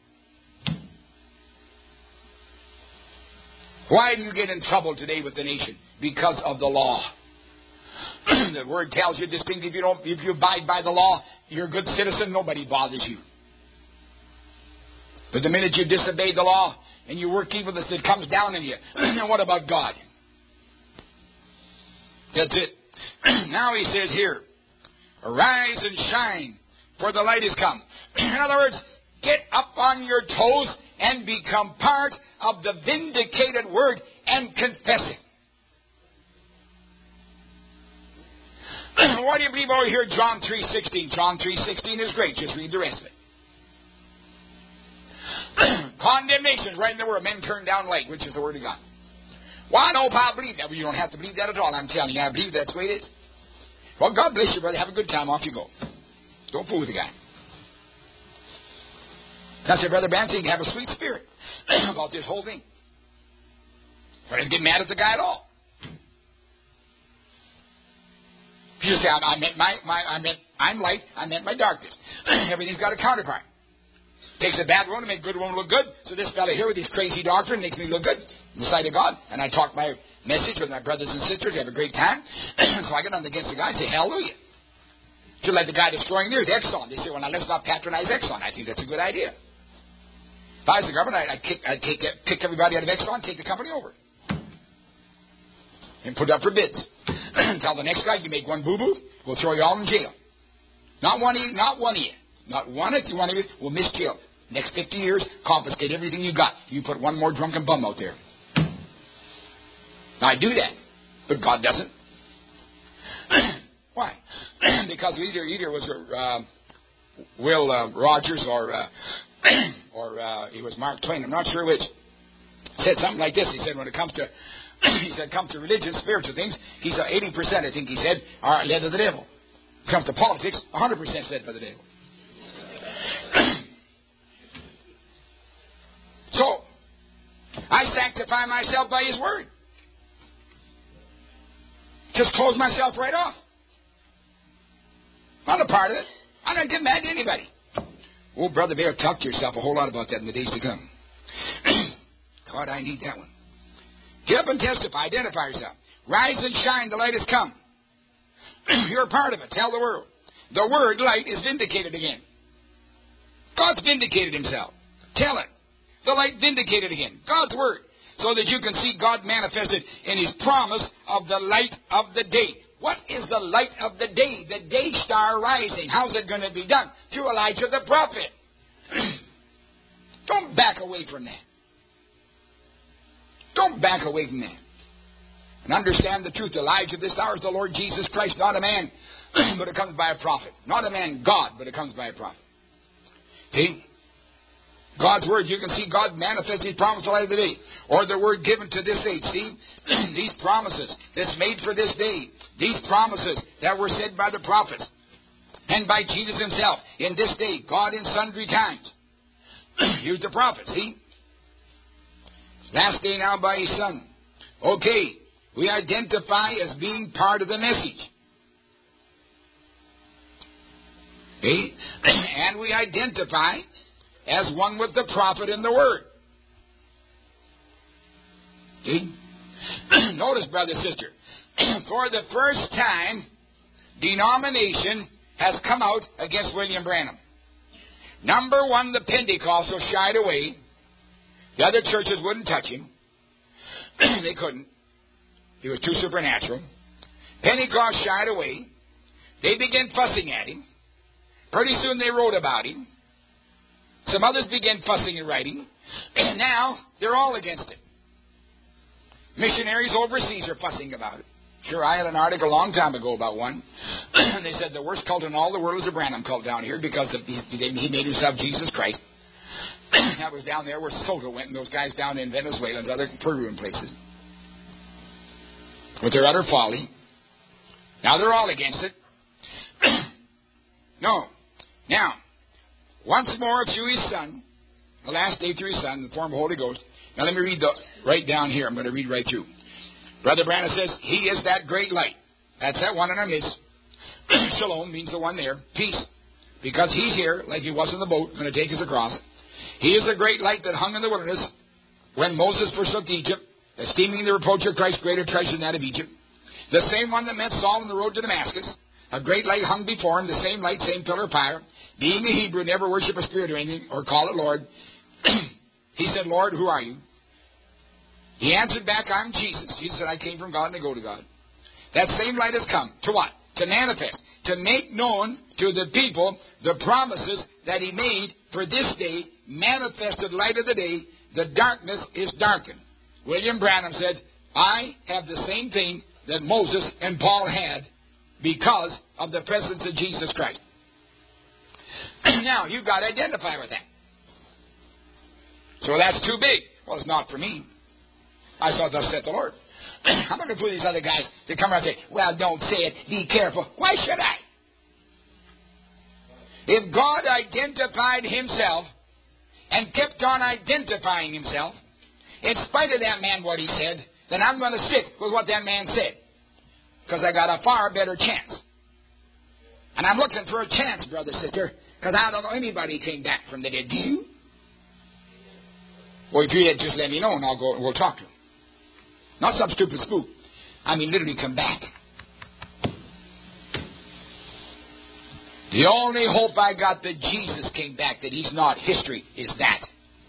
Why do you get in trouble today with the nation? Because of the law. The Word tells you distinctly if you abide by the law, you're a good citizen, nobody bothers you. But the minute you disobey the law and you work evil, it comes down on you. And what about God? That's it. Now he says here, arise and shine, for the light is come. In other words, get up on your toes and become part of the vindicated Word and confess it. Why do you believe over here John 3:16? John 3:16 is great. Just read the rest of it. Condemnation is right in the Word. Men turn down light, which is the Word of God. Why, no, I believe that. Well, you don't have to believe that at all. I'm telling you, I believe that's the way it is. Well, God bless you, brother. Have a good time. Off you go. Don't fool with the guy. I said, Brother Branham, you can have a sweet spirit about this whole thing. I didn't get mad at the guy at all. You just say, I'm light, I meant my darkness. Everything's got a counterpart. Takes a bad one to make a good one look good. So this fellow here with his crazy doctrine makes me look good in the sight of God. And I talk my message with my brothers and sisters, have a great time. So I get on against the guy and say, hallelujah. To let the guy destroying theirs, Exxon. They say, well, now let's not patronize Exxon. I think that's a good idea. If I was the government, I'd pick everybody out of Exxon, take the company over. And put it up for bids. Tell the next guy, you make one boo-boo, we'll throw you all in jail. Not one of you. Not one of you will miss jail. Next 50 years, confiscate everything you got. You put one more drunken bum out there. I do that, but God doesn't. Why? Because either was Will Rogers or it was Mark Twain. I'm not sure which. Said something like this. He said, when it comes to come to religion, spiritual things, he's 80%, I think he said, are led of the devil. Comes to politics, 100% led by the devil. So, I sanctify myself by His Word. Just close myself right off. Not a part of it. I don't get mad at anybody. Oh, Brother Bear, talk to yourself a whole lot about that in the days to come. God, I need that one. Get up and testify. Identify yourself. Rise and shine. The light has come. You're a part of it. Tell the world. The word light is vindicated again. God's vindicated Himself. Tell it. The light vindicated again. God's word. So that you can see God manifested in His promise of the light of the day. What is the light of the day? The day star rising. How's it going to be done? Through Elijah the prophet. Don't back away from that. Don't back away from that. And understand the truth. Elijah this hour is the Lord Jesus Christ, not a man, but it comes by a prophet. Not a man, God, but it comes by a prophet. See? God's word, you can see God manifest His promise to light of the day. Or the word given to this age. See? These promises that's made for this day. These promises that were said by the prophets and by Jesus Himself in this day. God in sundry times. Here's the prophet, see? Last day now by His Son. Okay, we identify as being part of the message. Okay? And we identify as one with the prophet and the word. See? Notice, brother, sister, for the first time, denomination has come out against William Branham. Number one, the Pentecostals shied away. The other churches wouldn't touch him. They couldn't. He was too supernatural. Pentecost shied away. They began fussing at him. Pretty soon they wrote about him. Some others began fussing and writing. And now they're all against it. Missionaries overseas are fussing about it. Sure, I had an article a long time ago about one. They said the worst cult in all the world is a Branham cult down here because he made himself Jesus Christ. That was down there where Soto went and those guys down in Venezuela and other Peruvian places. With their utter folly. Now they're all against it. No. Now, once more through His Son, the last day through His Son, in the form of the Holy Ghost. Now let me read right down here. I'm going to read right through. Brother Branham says, He is that great light. That's that one in our midst. Shalom means the one there. Peace. Because He's here, like He was in the boat, going to take us across. He is the great light that hung in the wilderness when Moses forsook Egypt, esteeming the reproach of Christ greater treasure than that of Egypt. The same one that met Saul on the road to Damascus. A great light hung before him, the same light, same pillar of fire. Being a Hebrew, never worship a spirit or anything, or call it Lord. He said, Lord, who are you? He answered back, I'm Jesus. Jesus said, I came from God and I go to God. That same light has come. To what? To manifest. To make known to the people the promises that He made for this day, manifested light of the day. The darkness is darkened. William Branham said, I have the same thing that Moses and Paul had because of the presence of Jesus Christ. Now, you've got to identify with that. So that's too big. Well, it's not for me. I saw thus saith the Lord. I'm going to put these other guys to come around and say, well, don't say it. Be careful. Why should I? If God identified himself and kept on identifying himself, in spite of that man what he said, then I'm going to stick with what that man said. Because I got a far better chance. And I'm looking for a chance, brother, sister, because I don't know anybody came back from the dead. Do you? Well, if you had, just let me know and I'll go and we'll talk to him. Not some stupid spook. I mean, literally come back. The only hope I got that Jesus came back, that he's not history, is that.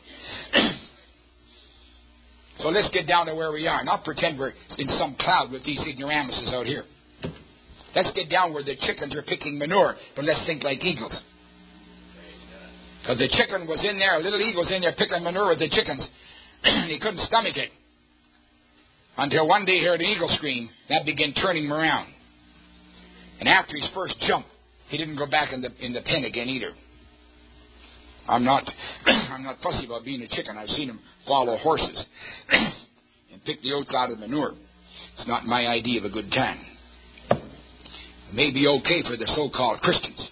So let's get down to where we are. Not pretend we're in some cloud with these ignoramuses out here. Let's get down where the chickens are picking manure, but let's think like eagles. Because the chicken was in there, a little eagle was in there picking manure with the chickens. He couldn't stomach it. Until one day he heard an eagle scream. That began turning him around. And after his first jump, he didn't go back in the pen again either. I'm not fussy about being a chicken. I've seen him follow horses and pick the oats out of the manure. It's not my idea of a good time. It may be okay for the so-called Christians.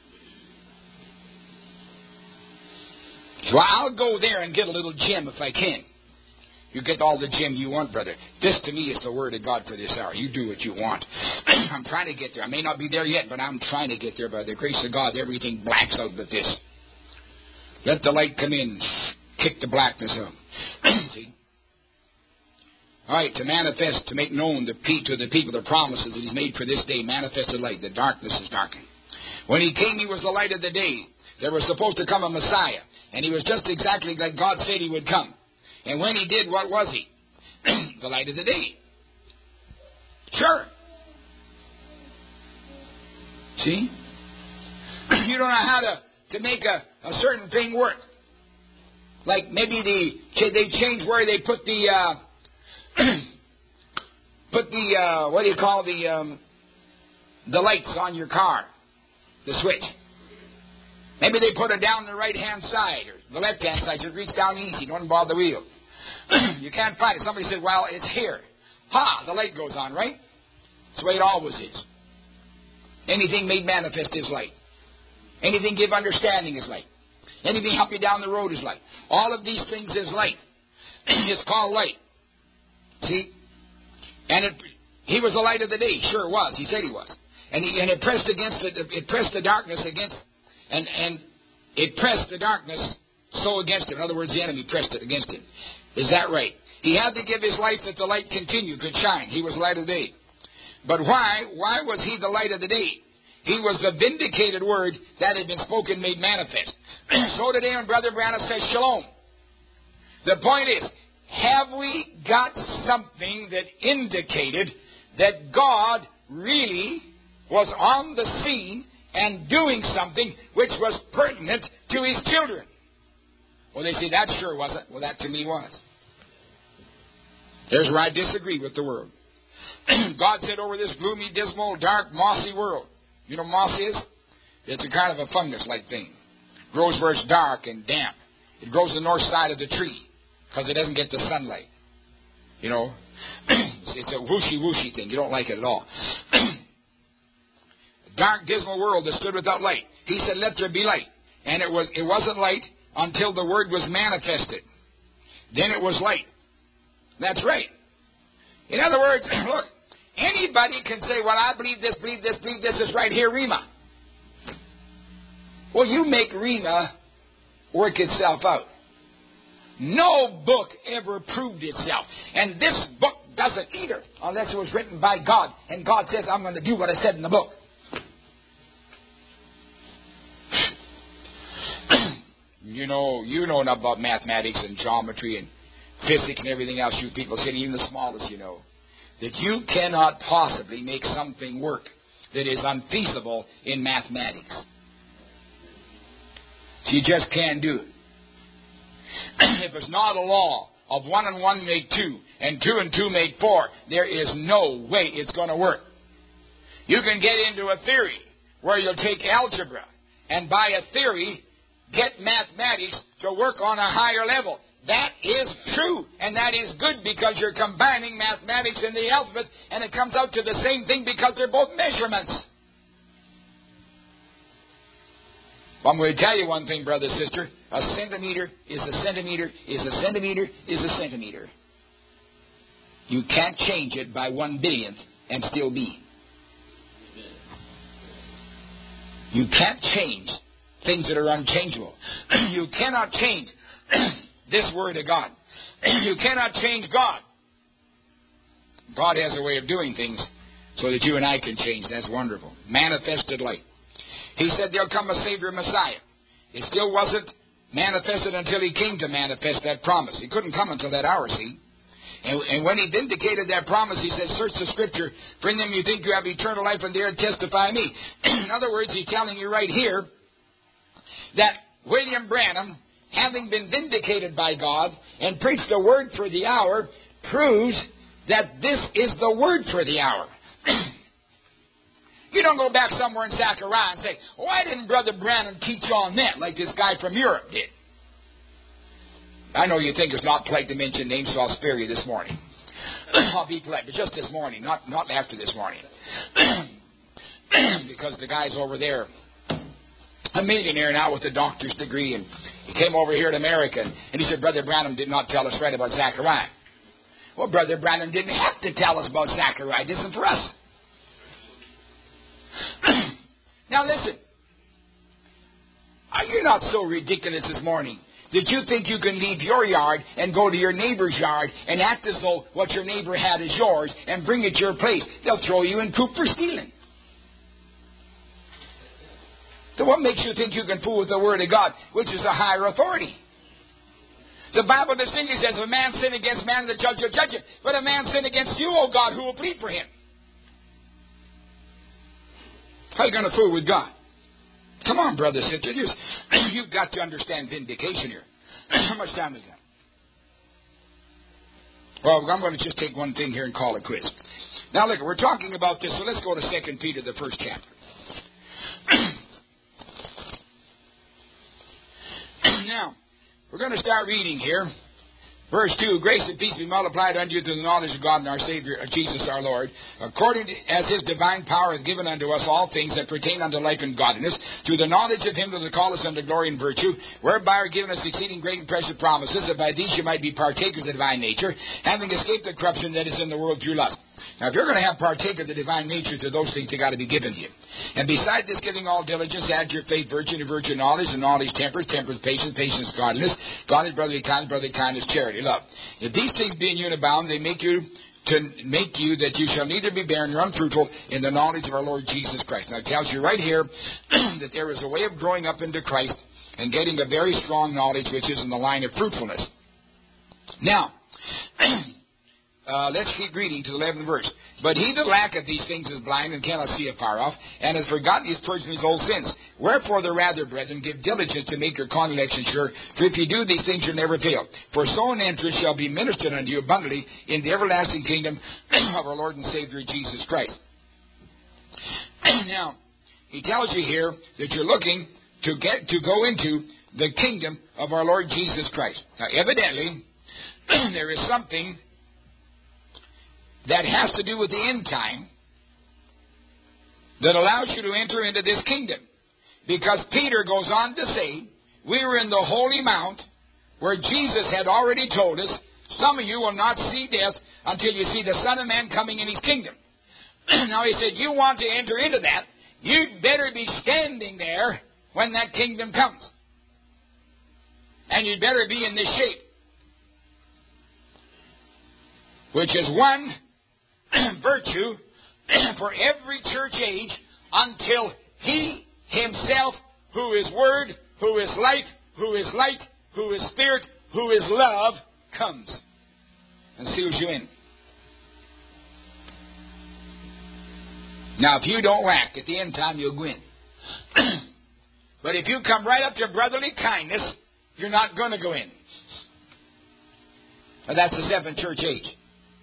So I'll go there and get a little gem if I can. You get all the gem you want, brother. This to me is the word of God for this hour. You do what you want. I'm trying to get there. I may not be there yet, but I'm trying to get there by the grace of God. Everything blacks out but this. Let the light come in. Kick the blackness out. See? All right, to manifest, to make known to the people the promises that he's made for this day. Manifested light. The darkness is darkened. When he came, he was the light of the day. There was supposed to come a Messiah. And he was just exactly like God said he would come. And when he did, what was he? The light of the day. Sure. See? You don't know how to make a certain thing work. Like maybe they change where they put the what do you call the lights on your car, the switch. Maybe they put it down the right-hand side or the left-hand side. Just reach down easy. Don't bother the wheel. You can't find it. Somebody said, well, it's here. Ha! The light goes on, right? That's the way it always is. Anything made manifest is light. Anything give understanding is light. Anything help you down the road is light. All of these things is light. It's called light. See? And he was the light of the day. Sure was. He said he was. And it pressed against it. It pressed the darkness against. And it pressed the darkness so against him. In other words, the enemy pressed it against him. Is that right? He had to give his life that the light continue, could shine. He was light of the day. But why? Why was he the light of the day? He was the vindicated word that had been spoken, made manifest. So today when Brother Branham says shalom, the point is, have we got something that indicated that God really was on the scene and doing something which was pertinent to his children? Well, they say, that sure wasn't. Well, that to me was. There's where I disagree with the world. God said over this gloomy, dismal, dark, mossy world. You know what moss is? It's a kind of a fungus-like thing. It grows where it's dark and damp. It grows the north side of the tree because it doesn't get the sunlight. You know? It's a whooshy thing. You don't like it at all. Dark, dismal world that stood without light. He said, let there be light. And it wasn't light until the word was manifested. Then it was light. That's right. In other words, look, anybody can say, well, I believe this is right here, Rhema. Well, you make Rhema work itself out. No book ever proved itself. And this book doesn't either, unless it was written by God. And God says, I'm going to do what I said in the book. You know enough about mathematics and geometry and physics and everything else, you people sitting, even the smallest, you know, that you cannot possibly make something work that is unfeasible in mathematics. So you just can't do it. If it's not a law of 1 and 1 make 2, and 2 and 2 make 4, there is no way it's going to work. You can get into a theory where you'll take algebra and by a theory get mathematics to work on a higher level. That is true, and that is good because you're combining mathematics and the alphabet, and it comes out to the same thing because they're both measurements. I'm going to tell you one thing, brother, sister. A centimeter is a centimeter is a centimeter is a centimeter. You can't change it by 1/billionth and still be. You can't change things that are unchangeable. You cannot change this Word of God. You cannot change God. God has a way of doing things so that you and I can change. That's wonderful. Manifested light. He said there'll come a Savior, Messiah. It still wasn't manifested until He came to manifest that promise. He couldn't come until that hour, see? And when He vindicated that promise, He said, search the Scripture, for in them you think you have eternal life, and there testify me. In other words, He's telling you right here that William Branham, having been vindicated by God and preached the word for the hour, proves that this is the word for the hour. You don't go back somewhere in Zechariah and say, why didn't Brother Branham teach on that like this guy from Europe did? I know you think it's not polite to mention names, so I'll spare you this morning. I'll be polite, but just this morning, not after this morning. Because the guy's over there, a millionaire now with a doctor's degree, and he came over here to America, and he said, Brother Branham did not tell us right about Zechariah. Well, Brother Branham didn't have to tell us about Zechariah. This isn't for us. Now listen, are you not so ridiculous this morning that you think you can leave your yard and go to your neighbor's yard and act as though what your neighbor had is yours and bring it to your place? They'll throw you in coop for stealing. So what makes you think you can fool with the Word of God, which is a higher authority? The Bible distinctly says, if a man sin against man, the judge will judge him. But a man sin against you, O God, who will plead for him? How are you going to fool with God? Come on, brother, sister. You've got to understand vindication here. How much time is that? Well, I'm going to just take one thing here and call it quits. Now, look, we're talking about this, so let's go to 2 Peter, the first chapter. Now, we're going to start reading here. Verse 2, grace and peace be multiplied unto you through the knowledge of God and our Savior, Jesus our Lord, according to, as His divine power hath given unto us all things that pertain unto life and godliness, through the knowledge of Him that hath called us unto glory and virtue, whereby are given us exceeding great and precious promises, that by these you might be partakers of the divine nature, having escaped the corruption that is in the world through lust. Now, if you're going to have partake of the divine nature, to those things that got to be given to you. And beside this, giving all diligence, add to your faith virtue, and virtue knowledge, and knowledge temperance, temperance patience, patience godliness, godliness brotherly kindness charity, love. If these things be in you and abound, they make you that you shall neither be barren nor unfruitful in the knowledge of our Lord Jesus Christ. Now, it tells you right here that there is a way of growing up into Christ and getting a very strong knowledge, which is in the line of fruitfulness. Now, let's keep reading to the 11th verse. But he that lacketh these things is blind and cannot see afar off, and hath forgotten his purged from his old sins. Wherefore the rather, brethren, give diligence to make your election sure, for if you do these things you'll never fail. For so an entrance shall be ministered unto you abundantly in the everlasting kingdom of our Lord and Savior Jesus Christ. Now, he tells you here that you're looking to go into the kingdom of our Lord Jesus Christ. Now, evidently, there is something that has to do with the end time that allows you to enter into this kingdom. Because Peter goes on to say, we were in the Holy Mount where Jesus had already told us, some of you will not see death until you see the Son of Man coming in His kingdom. Now he said, you want to enter into that, you'd better be standing there when that kingdom comes. And you'd better be in this shape. Which is one virtue for every church age until He Himself, who is Word, who is life, who is light, who is Spirit, who is love, comes and seals you in. Now, if you don't lack, at the end time you'll go in. But if you come right up to brotherly kindness, you're not going to go in. Now, that's the seventh church age.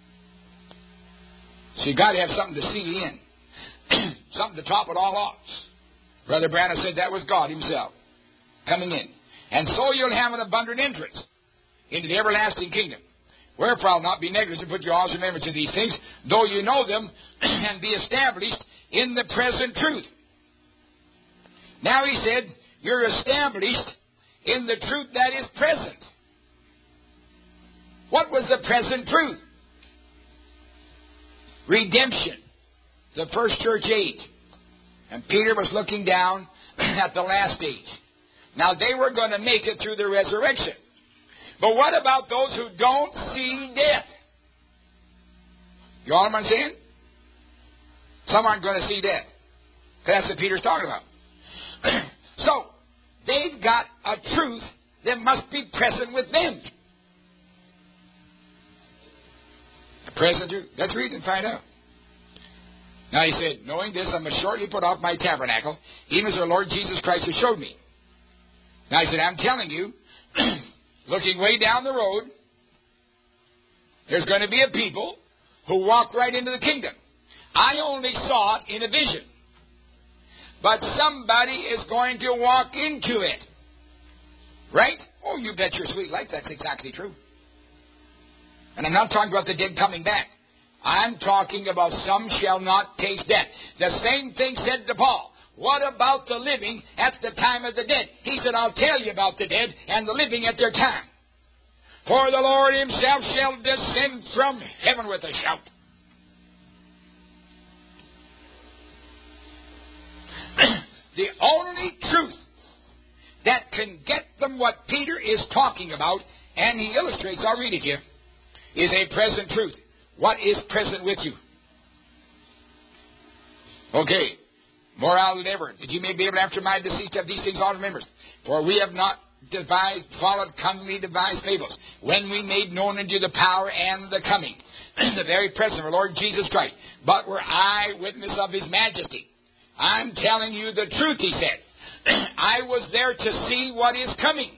So you've got to have something to seal you in. Something to top it all off. Brother Branham said that was God Himself coming in. And so you'll have an abundant entrance. into the everlasting kingdom. Wherefore I'll not be negligent, put your always remembrance of these things, though you know them, and be established in the present truth. Now he said, you're established in the truth that is present. What was the present truth? Redemption. The first church age. And Peter was looking down at the last age. Now they were going to make it through the resurrection. But what about those who don't see death? You all know what I'm saying? Some aren't going to see death. That's what Peter's talking about. So, they've got a truth that must be present with them. The present truth. Let's read and find out. Now he said, knowing this, I must shortly put off my tabernacle, even as our Lord Jesus Christ has showed me. Now he said, I'm telling you, looking way down the road, there's going to be a people who walk right into the kingdom. I only saw it in a vision. But somebody is going to walk into it. Right? Oh, you bet your sweet life that's exactly true. And I'm not talking about the dead coming back. I'm talking about some shall not taste death. The same thing said to Paul. What about the living at the time of the dead? He said, I'll tell you about the dead and the living at their time. For the Lord himself shall descend from heaven with a shout. The only truth that can get them what Peter is talking about, and he illustrates, I'll read it here, is a present truth. What is present with you? Okay. More out than ever, that you may be able to after my decease have these things all remembered. For we have not followed cunningly devised fables, when we made known unto you the power and the coming, the very presence of our Lord Jesus Christ. But were eyewitness of his majesty. I'm telling you the truth, he said. I was there to see what is coming.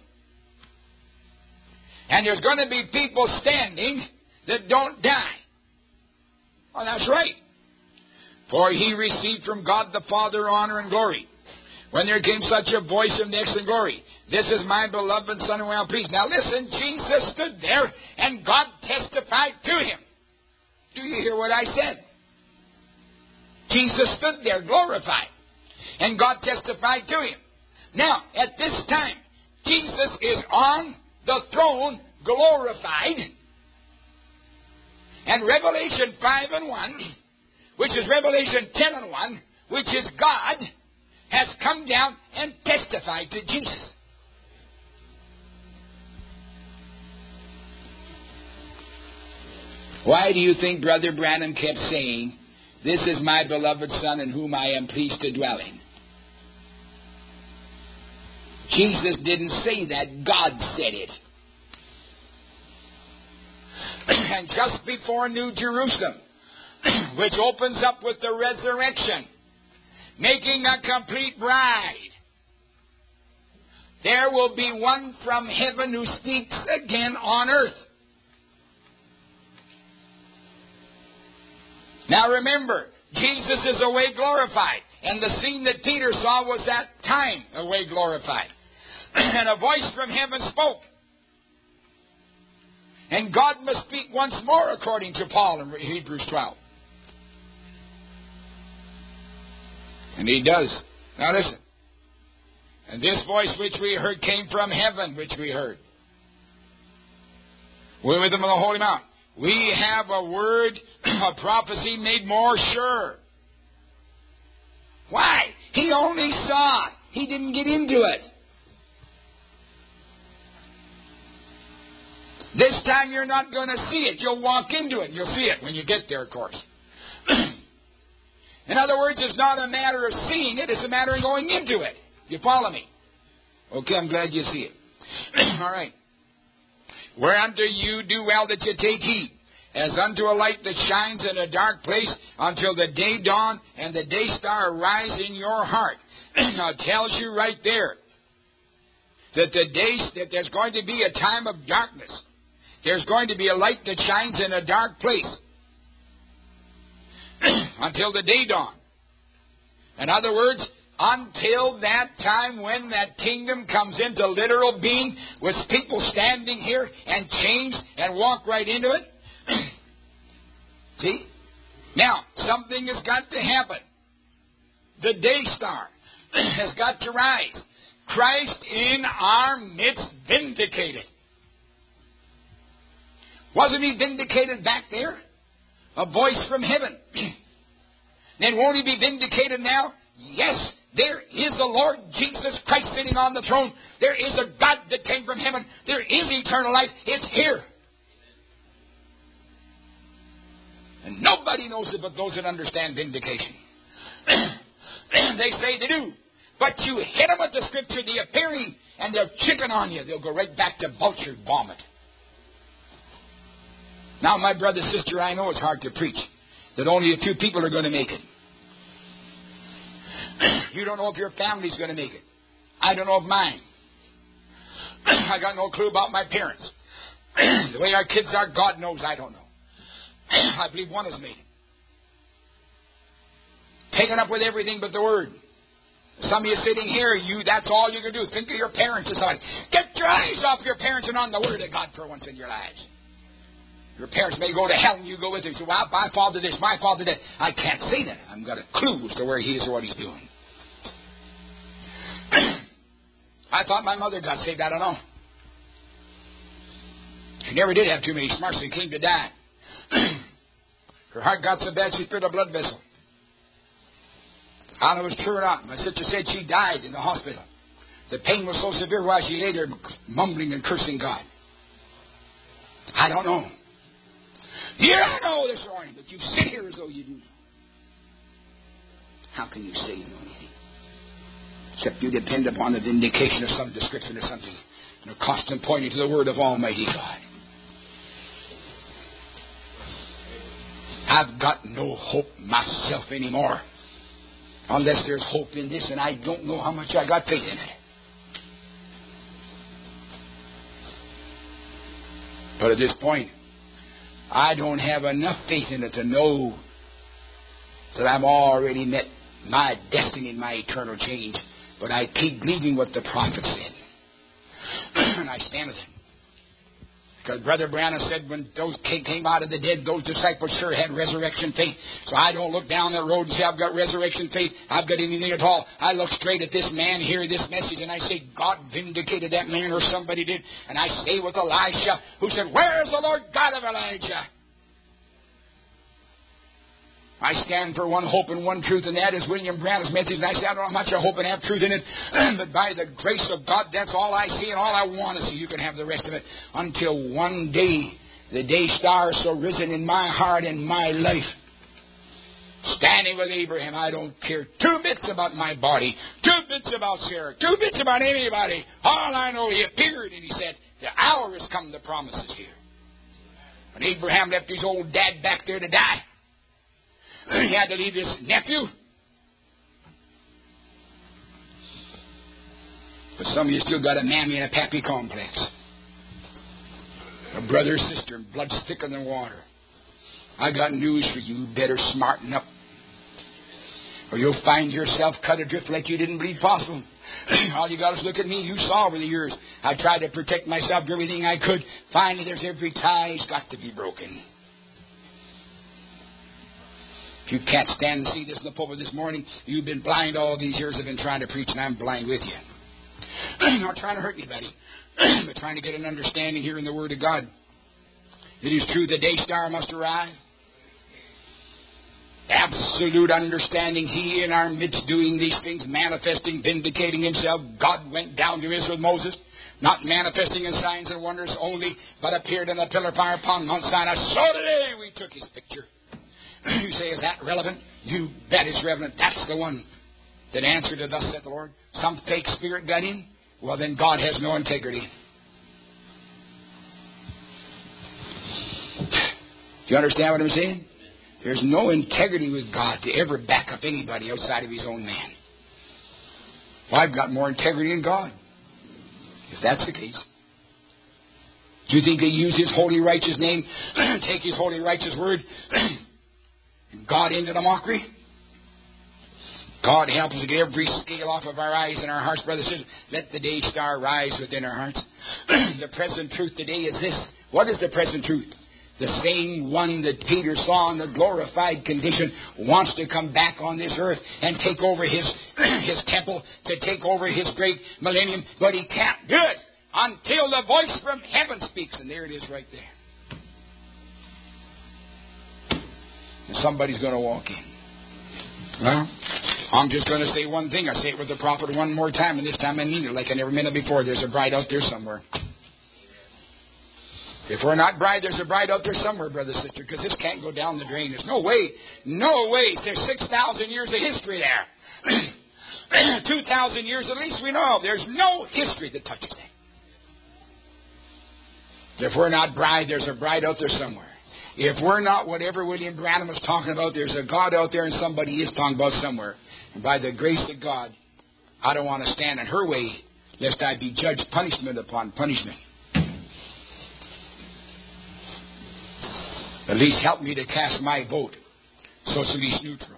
And there's going to be people standing that don't die. Oh, that's right. For he received from God the Father honor and glory, when there came such a voice of excellent glory. This is my beloved Son, whom I please. Now listen, Jesus stood there, and God testified to him. Do you hear what I said? Jesus stood there glorified, and God testified to him. Now, at this time, Jesus is on the throne glorified, and Revelation 5:1, which is Revelation 10:1, which is God, has come down and testified to Jesus. Why do you think Brother Branham kept saying, this is my beloved Son in whom I am pleased to dwell in? Jesus didn't say that. God said it. And just before New Jerusalem, which opens up with the resurrection, making a complete bride, there will be one from heaven who speaks again on earth. Now remember, Jesus is away glorified, and the scene that Peter saw was that time away glorified. And a voice from heaven spoke. And God must speak once more, according to Paul in Hebrews 12. And he does. Now listen. And this voice which we heard came from heaven, which we heard. We're with him on the Holy Mount. We have a word of prophecy made more sure. Why? He only saw it. He didn't get into it. This time you're not going to see it. You'll walk into it. You'll see it when you get there, of course. In other words, it's not a matter of seeing it. It's a matter of going into it. You follow me? Okay, I'm glad you see it. All right. Whereunto you do well that you take heed, as unto a light that shines in a dark place until the day dawn and the day star arise in your heart. Now it tells you right there that that there's going to be a time of darkness. There's going to be a light that shines in a dark place until the day dawn. In other words, until that time when that kingdom comes into literal being with people standing here and change and walk right into it. See? Now, something has got to happen. The day star has got to rise. Christ in our midst vindicated. Wasn't He vindicated back there? A voice from heaven. Then won't He be vindicated now? Yes, there is the Lord Jesus Christ sitting on the throne. There is a God that came from heaven. There is eternal life. It's here. And nobody knows it but those that understand vindication. They say they do. But you hit them with the Scripture, the appearing, and they'll chicken on you. They'll go right back to vulture vomit. Now, my brother, sister, I know it's hard to preach that only a few people are going to make it. You don't know if your family's going to make it. I don't know of mine. I got no clue about my parents. The way our kids are, God knows I don't know. I believe one has made it. Taken up with everything but the Word. Some of you sitting here, that's all you can do. Think of your parents or somebody. Get your eyes off your parents and on the Word of God for once in your lives. Your parents may go to hell and you go with them. So, well, my father this, my father that. I can't say that. I've got a clue as to where he is or what he's doing. I thought my mother got saved. I don't know. She never did have too many smarts. She came to die. Her heart got so bad she split a blood vessel. I don't know if it was true or not. My sister said she died in the hospital. The pain was so severe while she lay there mumbling and cursing God. I don't know. You don't know this morning, but you sit here as though you do. How can you say you know anything? Except you depend upon the vindication of some description or something. And a constant pointing to the Word of Almighty God. I've got no hope myself anymore. Unless there's hope in this, and I don't know how much I got faith in it. But at this point, I don't have enough faith in it to know that I'm already met my destiny and my eternal change. But I keep believing what the prophet said. And I stand with it. Because Brother Branham said when those came out of the dead, those disciples sure had resurrection faith. So I don't look down that road and say, I've got resurrection faith. I've got anything at all. I look straight at this man, hear this message, and I say, God vindicated that man or somebody did. And I say with Elisha, who said, where is the Lord God of Elijah? I stand for one hope and one truth, and that is William Branham's message. And I say, I don't know how much I hope and have truth in it, but by the grace of God, that's all I see and all I want to see. You can have the rest of it until one day the day star is so risen in my heart and my life. Standing with Abraham, I don't care 2 bits about my body, 2 bits about Sarah, 2 bits about anybody. All I know, he appeared and he said, the hour has come, the promise is here. When Abraham left his old dad back there to die, he had to leave his nephew. But some of you still got a mammy and a pappy complex. A brother or sister, and blood's thicker than water. I got news for you. Better smarten up, or you'll find yourself cut adrift like you didn't believe possible. All you got is look at me. You saw over the years. I tried to protect myself, do everything I could. Finally, there's every tie's got to be broken. If you can't stand and see this in the pulpit this morning, you've been blind all these years. I've been trying to preach, and I'm blind with you. I'm not trying to hurt anybody, but trying to get an understanding here in the Word of God. It is true the day star must arrive. Absolute understanding. He in our midst doing these things, manifesting, vindicating Himself. God went down to Israel with Moses, not manifesting in signs and wonders only, but appeared in a pillar of fire upon Mount Sinai. So today we took His picture. You say, is that relevant? You bet it's relevant. That's the one that answered to thus saith the Lord. Some fake spirit got in. Well, then God has no integrity. Do you understand what I'm saying? There's no integrity with God to ever back up anybody outside of His own man. Well, I've got more integrity than God. If that's the case. Do you think He use His holy righteous name, take His holy righteous word, and God into the mockery? God help us to get every scale off of our eyes and our hearts, brothers and sisters. Let the day star rise within our hearts. The present truth today is this. What is the present truth? The same one that Peter saw in the glorified condition wants to come back on this earth and take over his temple, to take over his great millennium, but he can't do it until the voice from heaven speaks. And there it is right there. And somebody's going to walk in. Well, I'm just going to say one thing. I say it with the prophet one more time, and this time I mean it like I never meant it before. There's a bride out there somewhere. If we're not bride, there's a bride out there somewhere, brother, sister, because this can't go down the drain. There's no way. No way. There's 6,000 years of history there. 2,000 years at least we know of. There's no history that touches that. If we're not bride, there's a bride out there somewhere. If we're not whatever William Branham was talking about, there's a God out there and somebody is talking about somewhere. And by the grace of God, I don't want to stand in her way, lest I be judged punishment upon punishment. At least help me to cast my vote so it's at least neutral.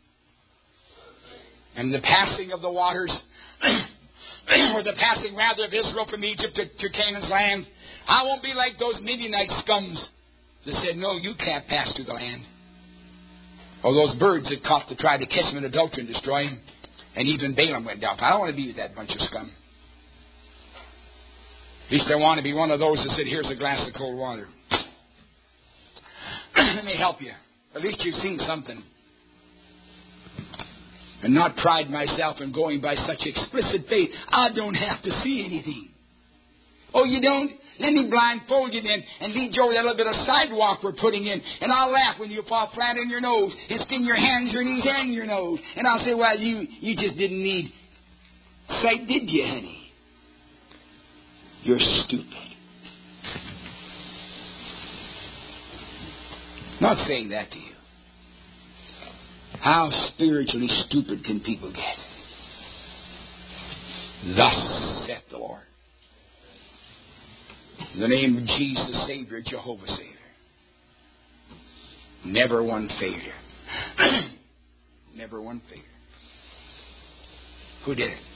And the passing of the waters, or the passing rather of Israel from Egypt to Canaan's land, I won't be like those Midianite scums that said, no, you can't pass through the land. Or those birds that caught to try to catch him in adultery and destroy him. And even Balaam went down. I don't want to be with that bunch of scum. At least I want to be one of those that said, here's a glass of cold water. Let me help you. At least you've seen something. And not pride myself in going by such explicit faith. I don't have to see anything. Oh, you don't? Let me blindfold you then and lead you over that little bit of sidewalk we're putting in. And I'll laugh when you fall flat on your nose and sting your hands, your knees, and your nose. And I'll say, well, you just didn't need sight, did you, honey? You're stupid. Not saying that to you. How spiritually stupid can people get? Thus saith the Lord. In the name of Jesus, Savior, Jehovah, Savior. Never one failure. Never one failure. Who did it?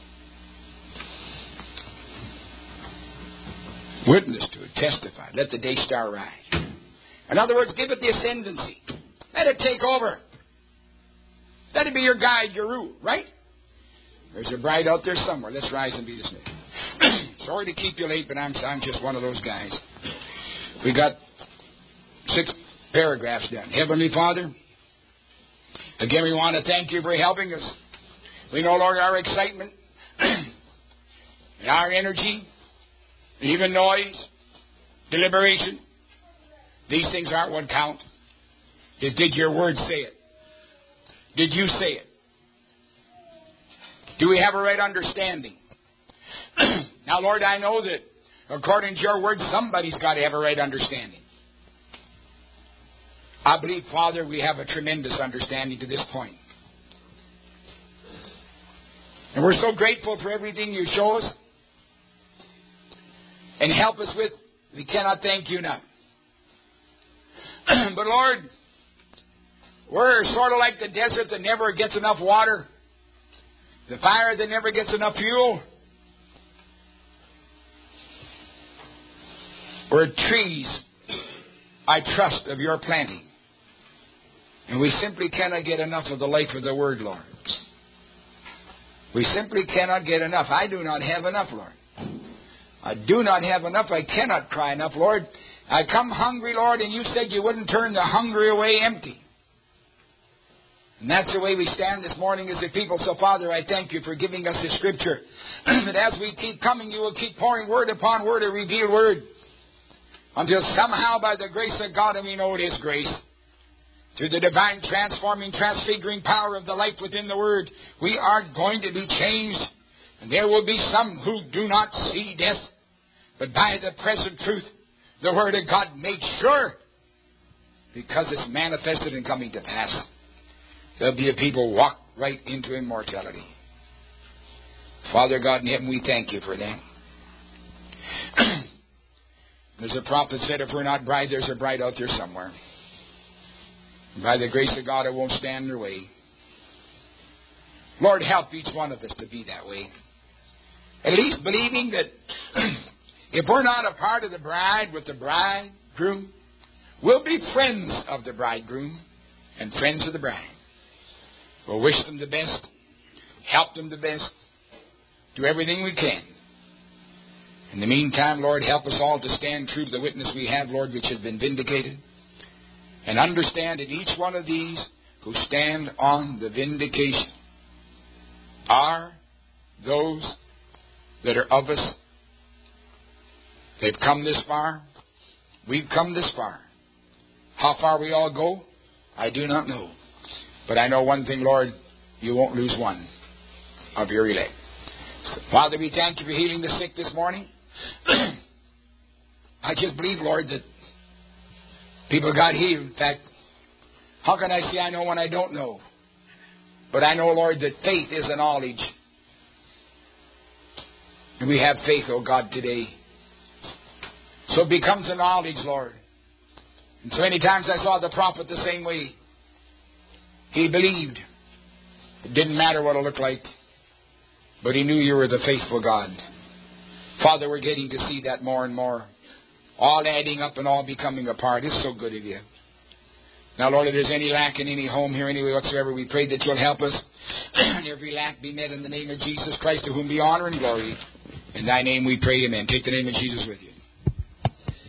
Witness to it, testify. Let the day star rise. In other words, give it the ascendancy. Let it take over. Let it be your guide, your rule, right? There's a bride out there somewhere. Let's rise and be dismissed. Sorry to keep you late, but I'm just one of those guys. We got 6 paragraphs done. Heavenly Father, again we want to thank you for helping us. We know, Lord, our excitement and our energy, and even noise, deliberation, these things aren't what count. Did your word say it? Did you say it? Do we have a right understanding? Now, Lord, I know that according to your word, somebody's got to have a right understanding. I believe, Father, we have a tremendous understanding to this point. And we're so grateful for everything you show us and help us with. We cannot thank you enough. But, Lord, we're sort of like the desert that never gets enough water, the fire that never gets enough fuel. We're trees, I trust, of your planting. And we simply cannot get enough of the life of the Word, Lord. We simply cannot get enough. I do not have enough, Lord. I do not have enough. I cannot cry enough, Lord. I come hungry, Lord, and you said you wouldn't turn the hungry away empty. And that's the way we stand this morning as a people. So, Father, I thank you for giving us the Scripture. That as we keep coming, you will keep pouring word upon word, a revealed word. Until somehow, by the grace of God, and we know it is grace, through the divine transforming, transfiguring power of the life within the Word, we are going to be changed. And there will be some who do not see death, but by the present truth, the Word of God made sure, because it's manifested and coming to pass. There'll be a people walk right into immortality. Father God in heaven, we thank you for that. As the prophet said, if we're not bride, there's a bride out there somewhere. And by the grace of God, it won't stand in their way. Lord, help each one of us to be that way. At least believing that if we're not a part of the bride with the bridegroom, we'll be friends of the bridegroom and friends of the bride. We'll wish them the best, help them the best, do everything we can. In the meantime, Lord, help us all to stand true to the witness we have, Lord, which has been vindicated. And understand that each one of these who stand on the vindication are those that are of us. They've come this far. We've come this far. How far we all go, I do not know. But I know one thing, Lord, you won't lose one of your elect. So, Father, we thank you for healing the sick this morning. I just believe, Lord, that people got healed. In fact, how can I say I know when I don't know? But I know, Lord, that faith is a knowledge. And we have faith, oh God, today. So it becomes a knowledge, Lord. And so many times I saw the prophet the same way. He believed. It didn't matter what it looked like. But he knew you were the faithful God. Father, we're getting to see that more and more. All adding up and all becoming a part. It's so good of you. Now, Lord, if there's any lack in any home here, anyway whatsoever, we pray that you'll help us. And every lack be met in the name of Jesus Christ, to whom be honor and glory. In thy name we pray, amen. Take the name of Jesus with you.